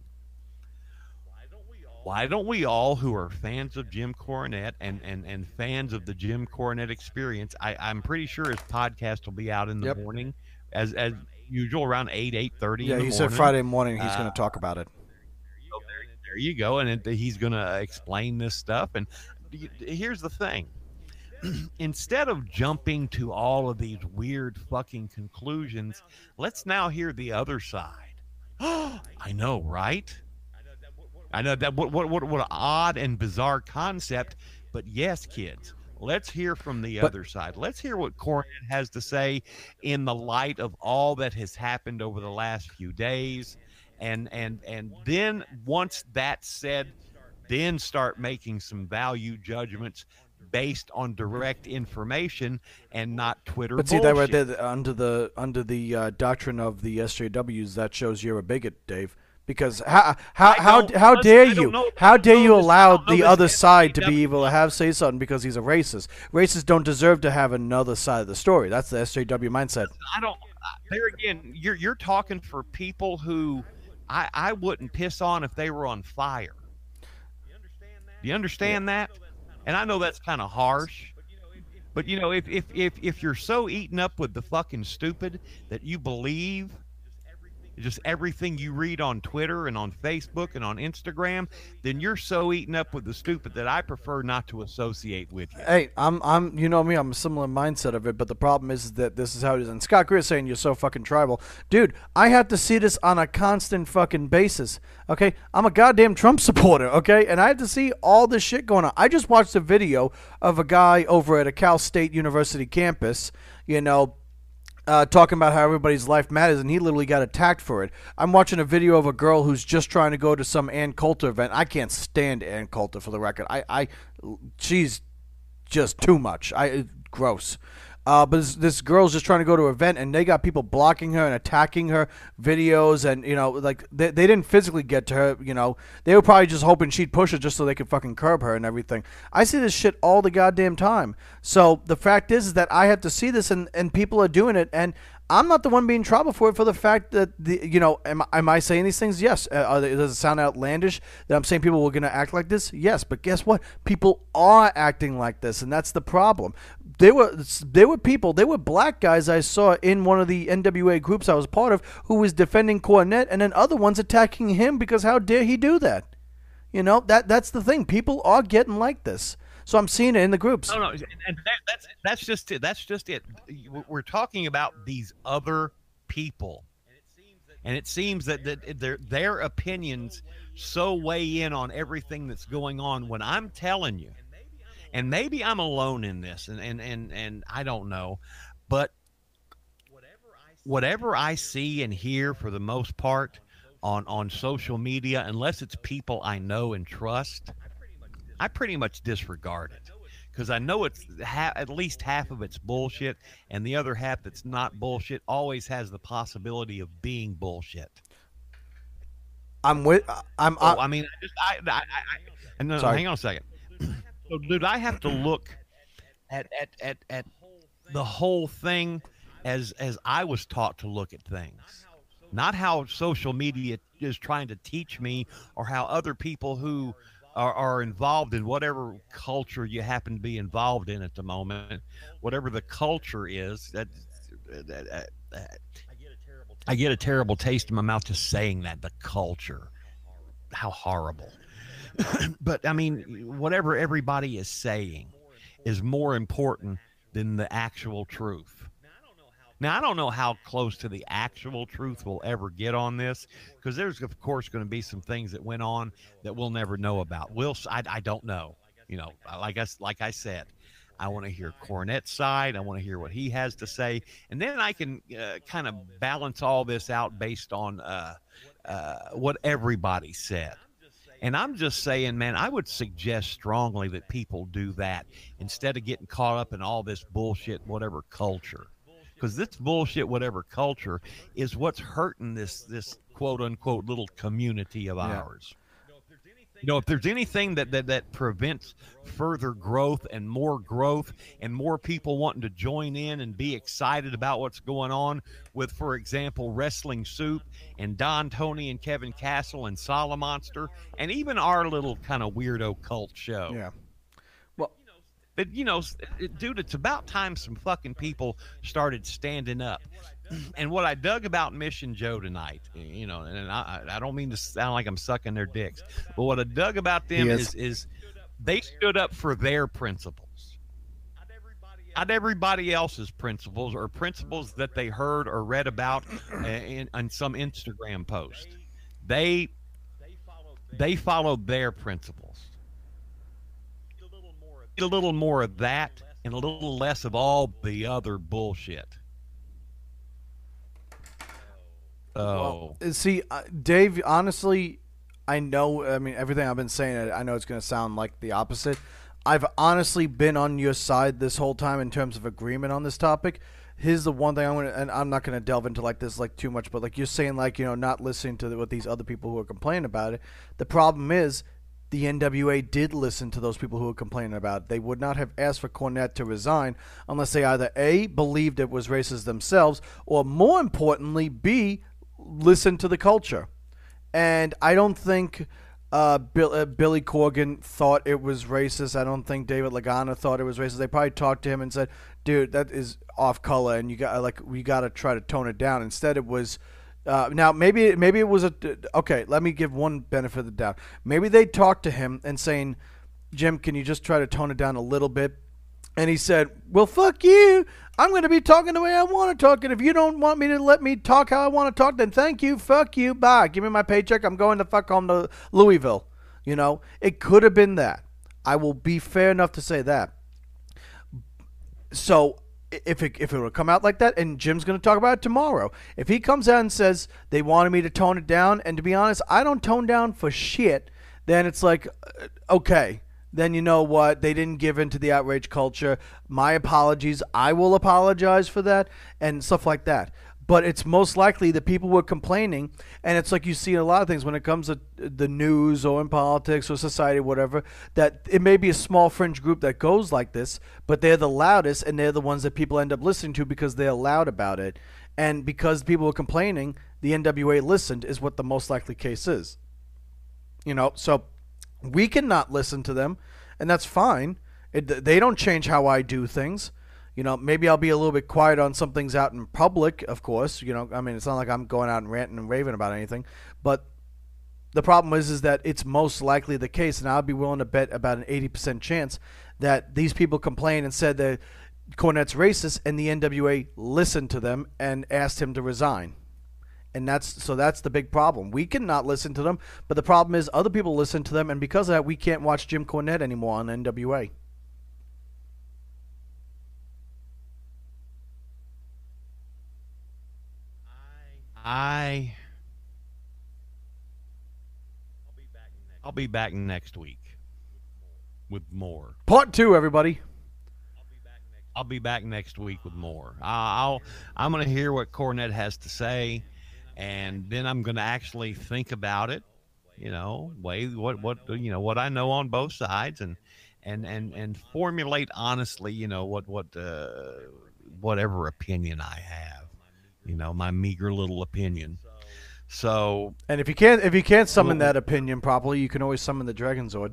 Why don't we all who are fans of Jim Cornette and fans of the Jim Cornette experience, I'm pretty sure his podcast will be out in the morning as usual around 8:30. Yeah, he said Friday morning he's going to talk about it. So there you go, and he's going to explain this stuff. And here's the thing. Instead of jumping to all of these weird fucking conclusions, let's now hear the other side. I know, right? I know that what an odd and bizarre concept, but yes, kids, let's hear from the other side. Let's hear what Cornette has to say in the light of all that has happened over the last few days, and then once that's said, then start making some value judgments based on direct information and not Twitter. But see that right there under the doctrine of the SJWs, that shows you're a bigot, Dave. Because how dare you allow the other side to be able to say something because he's a racist? Racists don't deserve to have another side of the story. That's the SJW mindset. There again, you're talking for people who I wouldn't piss on if they were on fire. Do you understand that? And I know that's kind of harsh, but if you're so eaten up with the fucking stupid that you believe just everything you read on Twitter and on Facebook and on Instagram, then you're so eaten up with the stupid that I prefer not to associate with you. Hey, I'm you know me, I'm a similar mindset of it, but the problem is that this is how it is. And Scott Greer saying you're so fucking tribal. Dude, I have to see this on a constant fucking basis, okay? I'm a goddamn Trump supporter, okay? And I have to see all this shit going on. I just watched a video of a guy over at a Cal State University campus, talking about how everybody's life matters, and he literally got attacked for it. I'm watching a video of a girl who's just trying to go to some Ann Coulter event. I can't stand Ann Coulter, for the record. She's just too much. Gross. But this girl's just trying to go to an event, and they got people blocking her and attacking her videos, and they didn't physically get to her. They were probably just hoping she'd push her just so they could fucking curb her and everything. I see this shit all the goddamn time. So the fact is that I have to see this, and people are doing it, and I'm not the one being in trouble for it, for the fact that am I saying these things? Yes. Does it sound outlandish that I'm saying people were going to act like this? Yes. But guess what? People are acting like this, and that's the problem. There were people, there were black guys I saw in one of the NWA groups I was part of who was defending Cornette, and then other ones attacking him because how dare he do that? That's the thing. People are getting like this. So I'm seeing it in the groups. No, and that's just it. That's just it. We're talking about these other people, and it seems that their opinions so weigh in on everything that's going on. When I'm telling you, and maybe I'm alone in this, and I don't know, but whatever I see and hear, for the most part, on social media, unless it's people I know and trust, I pretty much disregard it, because I know it's at least half of it's bullshit, and the other half that's not bullshit always has the possibility of being bullshit. Hang on a second. So, dude, I have to look at the whole thing as I was taught to look at things, not how social media is trying to teach me, or how other people who are involved in whatever culture you happen to be involved in at the moment, whatever the culture is, I get a terrible taste in my mouth just saying that. The culture, how horrible. But I mean, whatever everybody is saying is more important than the actual truth. Now, I don't know how close to the actual truth we'll ever get on this, because there's, of course, going to be some things that went on that we'll never know about. I don't know. Like I said, I want to hear Cornette's side. I want to hear what he has to say, and then I can kind of balance all this out based on what everybody said. And I'm just saying, man, I would suggest strongly that people do that instead of getting caught up in all this bullshit, whatever culture. because this bullshit, whatever culture, is what's hurting this quote unquote little community of ours. You know, if there's anything that prevents further growth and more people wanting to join in and be excited about what's going on with, for example, Wrestling Soup and Don Tony and Kevin Castle and Solomonster, and even our little kind of weirdo cult show. Yeah. But, you know, dude, it's about time some fucking people started standing up. And what I dug about Mission Joe tonight, you know, and I don't mean to sound like I'm sucking their dicks, but what I dug about them is they stood up for their principles. Not everybody else's principles, or principles that they heard or read about on some Instagram post. They followed their principles. A little more of that and a little less of all the other bullshit. Oh, well, see, Dave, honestly, I know, I mean, everything I've been saying, I know it's going to sound like the opposite. I've honestly been on your side this whole time in terms of agreement on this topic. Here's the one thing and I'm not going to delve into like this like too much, but like you're saying, like, you know, not listening to what these other people who are complaining about it. The problem is, the NWA did listen to those people who were complaining about it. They would not have asked for Cornette to resign unless they either A, believed it was racist themselves, or more importantly, B, listened to the culture. And I don't think Billy Corgan thought it was racist. I don't think David Lagana thought it was racist. They probably talked to him and said, dude, that is off color, and we got to try to tone it down. Instead, it was... now, maybe it was okay, let me give one benefit of the doubt. Maybe they talked to him and saying, Jim, can you just try to tone it down a little bit? And he said, well, fuck you. I'm going to be talking the way I want to talk. And if you don't want me to let me talk how I want to talk, then thank you. Fuck you. Bye. Give me my paycheck. I'm going to fuck home to Louisville. You know, it could have been that. I will be fair enough to say that. So if it would come out like that, and Jim's going to talk about it tomorrow, if he comes out and says they wanted me to tone it down, and to be honest, I don't tone down for shit, then it's like, okay, then you know what? They didn't give in to the outrage culture. My apologies. I will apologize for that and stuff like that. But it's most likely that people were complaining, and it's like you see in a lot of things when it comes to the news or in politics or society, whatever, that it may be a small fringe group that goes like this, but they're the loudest, and they're the ones that people end up listening to because they're loud about it. And because people were complaining, the NWA listened is what the most likely case is. You know, so we cannot listen to them, and that's fine. They don't change how I do things. You know, maybe I'll be a little bit quiet on some things out in public, of course. You know, I mean, it's not like I'm going out and ranting and raving about anything. But the problem is that it's most likely the case, and I'd be willing to bet about an 80% chance that these people complained and said that Cornette's racist, and the NWA listened to them and asked him to resign. And that's the big problem. We cannot listen to them, but the problem is other people listen to them, and because of that, we can't watch Jim Cornette anymore on NWA. I'll be back next week with more. Part 2, everybody. I'll be back next week with more. I'm going to hear what Cornette has to say, and then I'm going to actually think about it. You know, weigh what I know on both sides, and formulate honestly, you know, whatever opinion I have. You know, my meager little opinion. So, and if you can't summon that opinion properly, you can always summon the Dragonzord.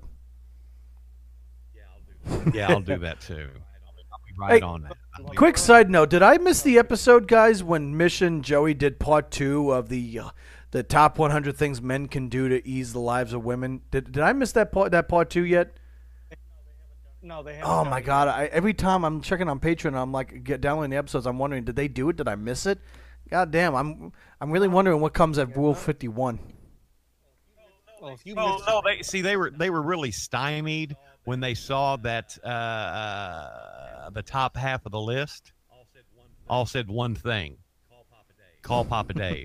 Yeah, I'll do that too. I'll be right on that. Quick side note: did I miss the episode, guys, when Mission Joey did part 2 of the top 100 things men can do to ease the lives of women? Did I miss that part 2 yet? No, they haven't. Oh my God! Every time I'm checking on Patreon, I'm like downloading the episodes. I'm wondering, did they do it? Did I miss it? God damn! I'm really wondering what comes at Rule 51. Well, if you they were really stymied when they saw that the top half of the list all said one thing: call Papa Dave.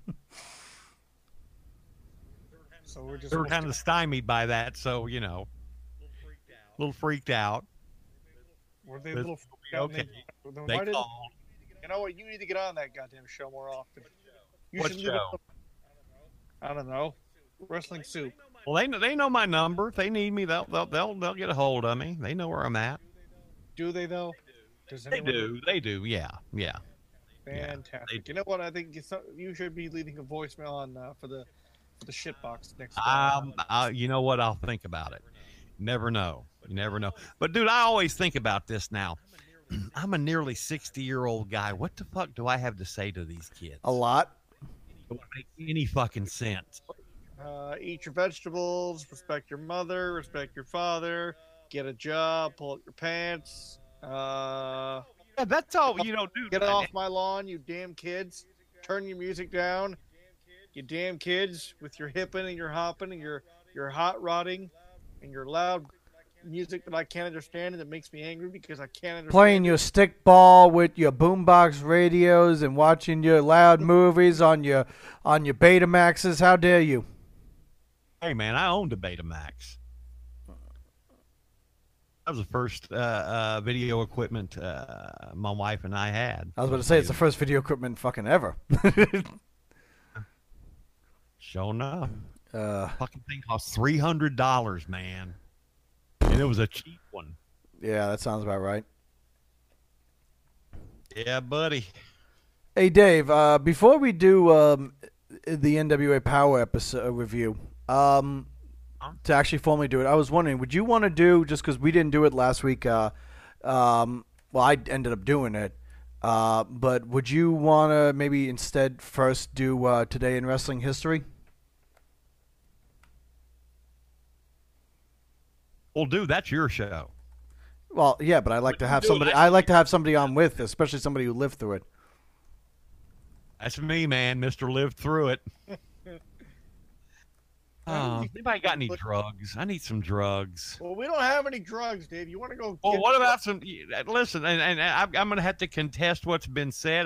So they were kind of stymied by that, so you know, a little freaked out. Were they a little freaked out? Okay. Then They why did called. You know what? You need to get on that goddamn show more often. You What should leave it- show? I don't know. Wrestling Soup. Well, they know my number. If they need me, they'll get a hold of me. They know where I'm at. Do they though? Does They anyone do. They do. Yeah. Fantastic. You know what? I think you should be leaving a voicemail on for the shitbox next time. You know what? I'll think about it. Never know. You never know. But dude, I always think about this now. I'm a nearly 60-year-old guy. What the fuck do I have to say to these kids? A lot. It don't make any fucking sense. Eat your vegetables. Respect your mother. Respect your father. Get a job. Pull up your pants. Yeah, that's all. You know, dude. Get off my lawn, you damn kids. Turn your music down. You damn kids with your hipping and your hopping and your hot rodding and your loud music that I can't understand and that makes me angry because I can't understand. Playing your stick ball with your boombox radios and watching your loud movies on your Betamaxes. How dare you? Hey, man, I owned a Betamax. That was the first video equipment my wife and I had. I was about to say it's the first video equipment fucking ever. Sure enough. Fucking thing cost $300, man. And it was a cheap one. Yeah, that sounds about right. Yeah, buddy. Hey, Dave, before we do the NWA Power episode review, to actually formally do it, I was wondering, would you want to do, just because we didn't do it last week, well, I ended up doing it, but would you want to maybe instead first do Today in Wrestling History? Well, dude, that's your show. Well, yeah, but I like to have somebody. I like to have somebody on with, especially somebody who lived through it. That's me, man. Mr. Lived through it. Anybody got any drugs? I need some drugs. Well, we don't have any drugs, Dave. You want to go? Well, get what drugs? about some? Listen, and I'm going to have to contest what's been said.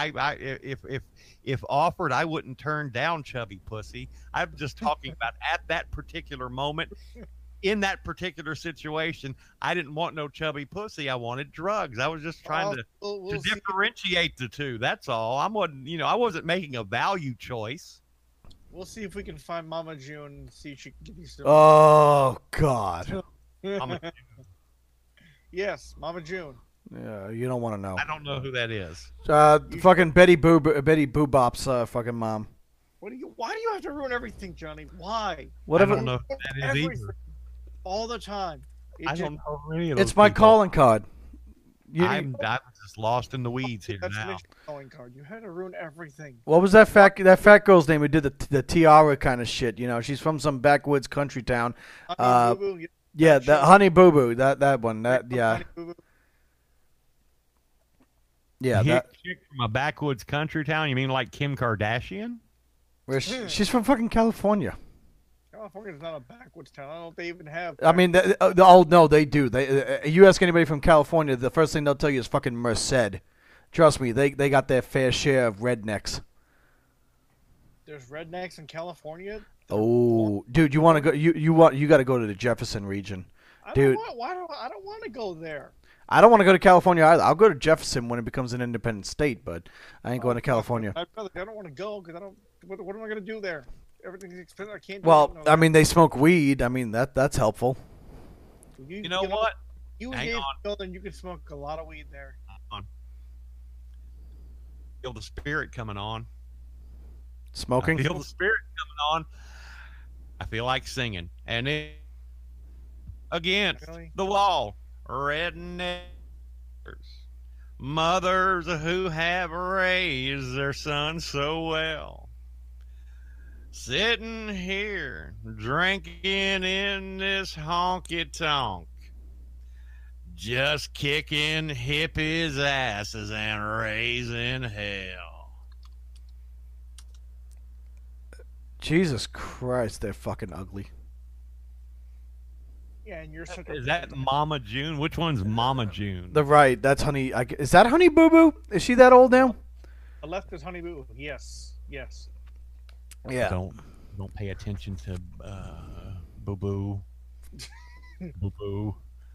If offered, I wouldn't turn down chubby pussy. I'm just talking about at that particular moment, in that particular situation. I didn't want no chubby pussy. I wanted drugs. I was just trying to We'll see. differentiate the two. That's all. I wasn't making a value choice. We'll see if we can find Mama June and see if she can give you some. Oh God. Yes, Mama June. Yeah, you don't want to know. I don't know who that is. Fucking Betty Boobop's fucking mom. Why do you have to ruin everything, Johnny? Why? Whatever. I don't know who that is Everything. either. All the time. I don't know who any of those It's my people. calling card. I'm just lost in the weeds here That's now. an calling card. You had to ruin everything. What was that fat girl's name who did the tiara kind of shit? You know, she's from some backwoods country town. Honey Boo Boo, Yeah, that Honey Boo Boo. That one. Yeah. Honey Boo Boo. Yeah. Hit That. chick from a backwoods country town? You mean like Kim Kardashian? Where she's from fucking California. California's not a backwoods town. I don't know if they even have. I mean, oh no, they do. You ask anybody from California, the first thing they'll tell you is fucking Merced. Trust me, they got their fair share of rednecks. There's rednecks in California. Oh, dude, you want to go? You got to go to the Jefferson region, dude. I don't want to go there. I don't want to go to California either. I'll go to Jefferson when it becomes an independent state, but I ain't going to California. I don't want to go because I don't. What am I going to do there? Everything's expensive. I can't. Do Well, it. No, I mean, they smoke weed. I mean, that's helpful. You know what? You and Hang Dave on. go there and you can smoke a lot of weed there. Feel the spirit coming on. Smoking. I feel the spirit coming on. I feel like singing. And it, against Really? the wall, redneckers, mothers who have raised their sons so well. Sitting here, drinking in this honky-tonk, just kicking hippies' asses and raising hell. Jesus Christ, they're fucking ugly. Yeah, and you're such Is that Mama June? Which one's Mama June? The right, that's Honey. Is that Honey Boo Boo? Is she that old now? the left is Honey Boo. Yes, yes. Yeah. Don't pay attention to Boo Boo. Boo Boo.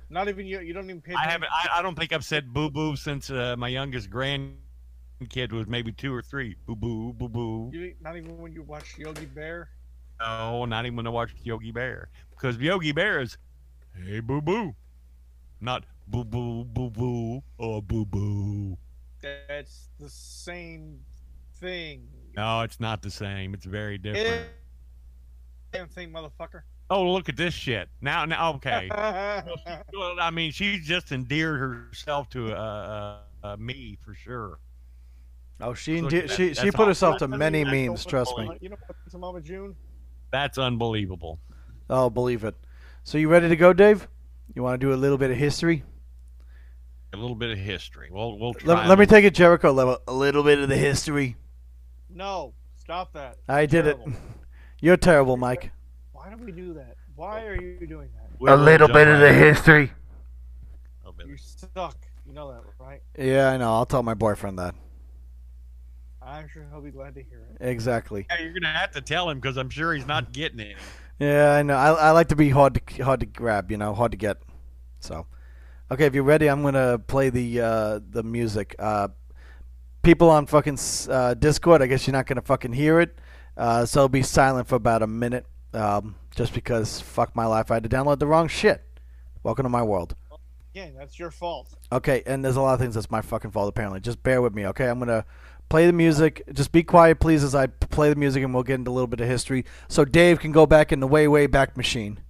Not even you. You don't even pay. I haven't. I don't think I've said boo boo since my youngest grandkid was maybe 2 or 3. Boo boo boo boo. Not even when you watch Yogi Bear. No, not even when I watched Yogi Bear, because Yogi Bear is, hey boo boo, not boo boo boo boo or boo boo. That's the same thing. No, it's not the same. It's very different. Same thing, motherfucker. Oh, look at this shit. Now, okay. Well, I mean, she just endeared herself to me for sure. Oh, she Look, she that's put herself awesome. to many memes. Trust me. You know what's Mama June? That's unbelievable. Oh, believe it. So you ready to go, Dave? You want to do a little bit of history? A little bit of history. We'll try. Let me take it Jericho level. A little bit of the history. No, stop that. I did it. Terrible. You're terrible, Mike. Why do we do that? Why are you doing that? We'll jump right in. history. A little You bit. suck. You know that, right? Yeah, I know. I'll tell my boyfriend that. I'm sure he'll be glad to hear it. Exactly. Yeah, you're gonna have to tell him because I'm sure he's not getting it. Yeah, I know. I like to be hard to grab. Hard to get. So, okay, if you're ready, I'm gonna play the music. People on fucking Discord, I guess you're not gonna fucking hear it. So it'll be silent for about a minute. Just because fuck my life, I had to download the wrong shit. Welcome to my world. Again, that's your fault. Okay, and there's a lot of things that's my fucking fault apparently. Just bear with me, okay? I'm gonna play the music. Just be quiet, please, as I play the music, and we'll get into a little bit of history. So Dave can go back in the way back machine.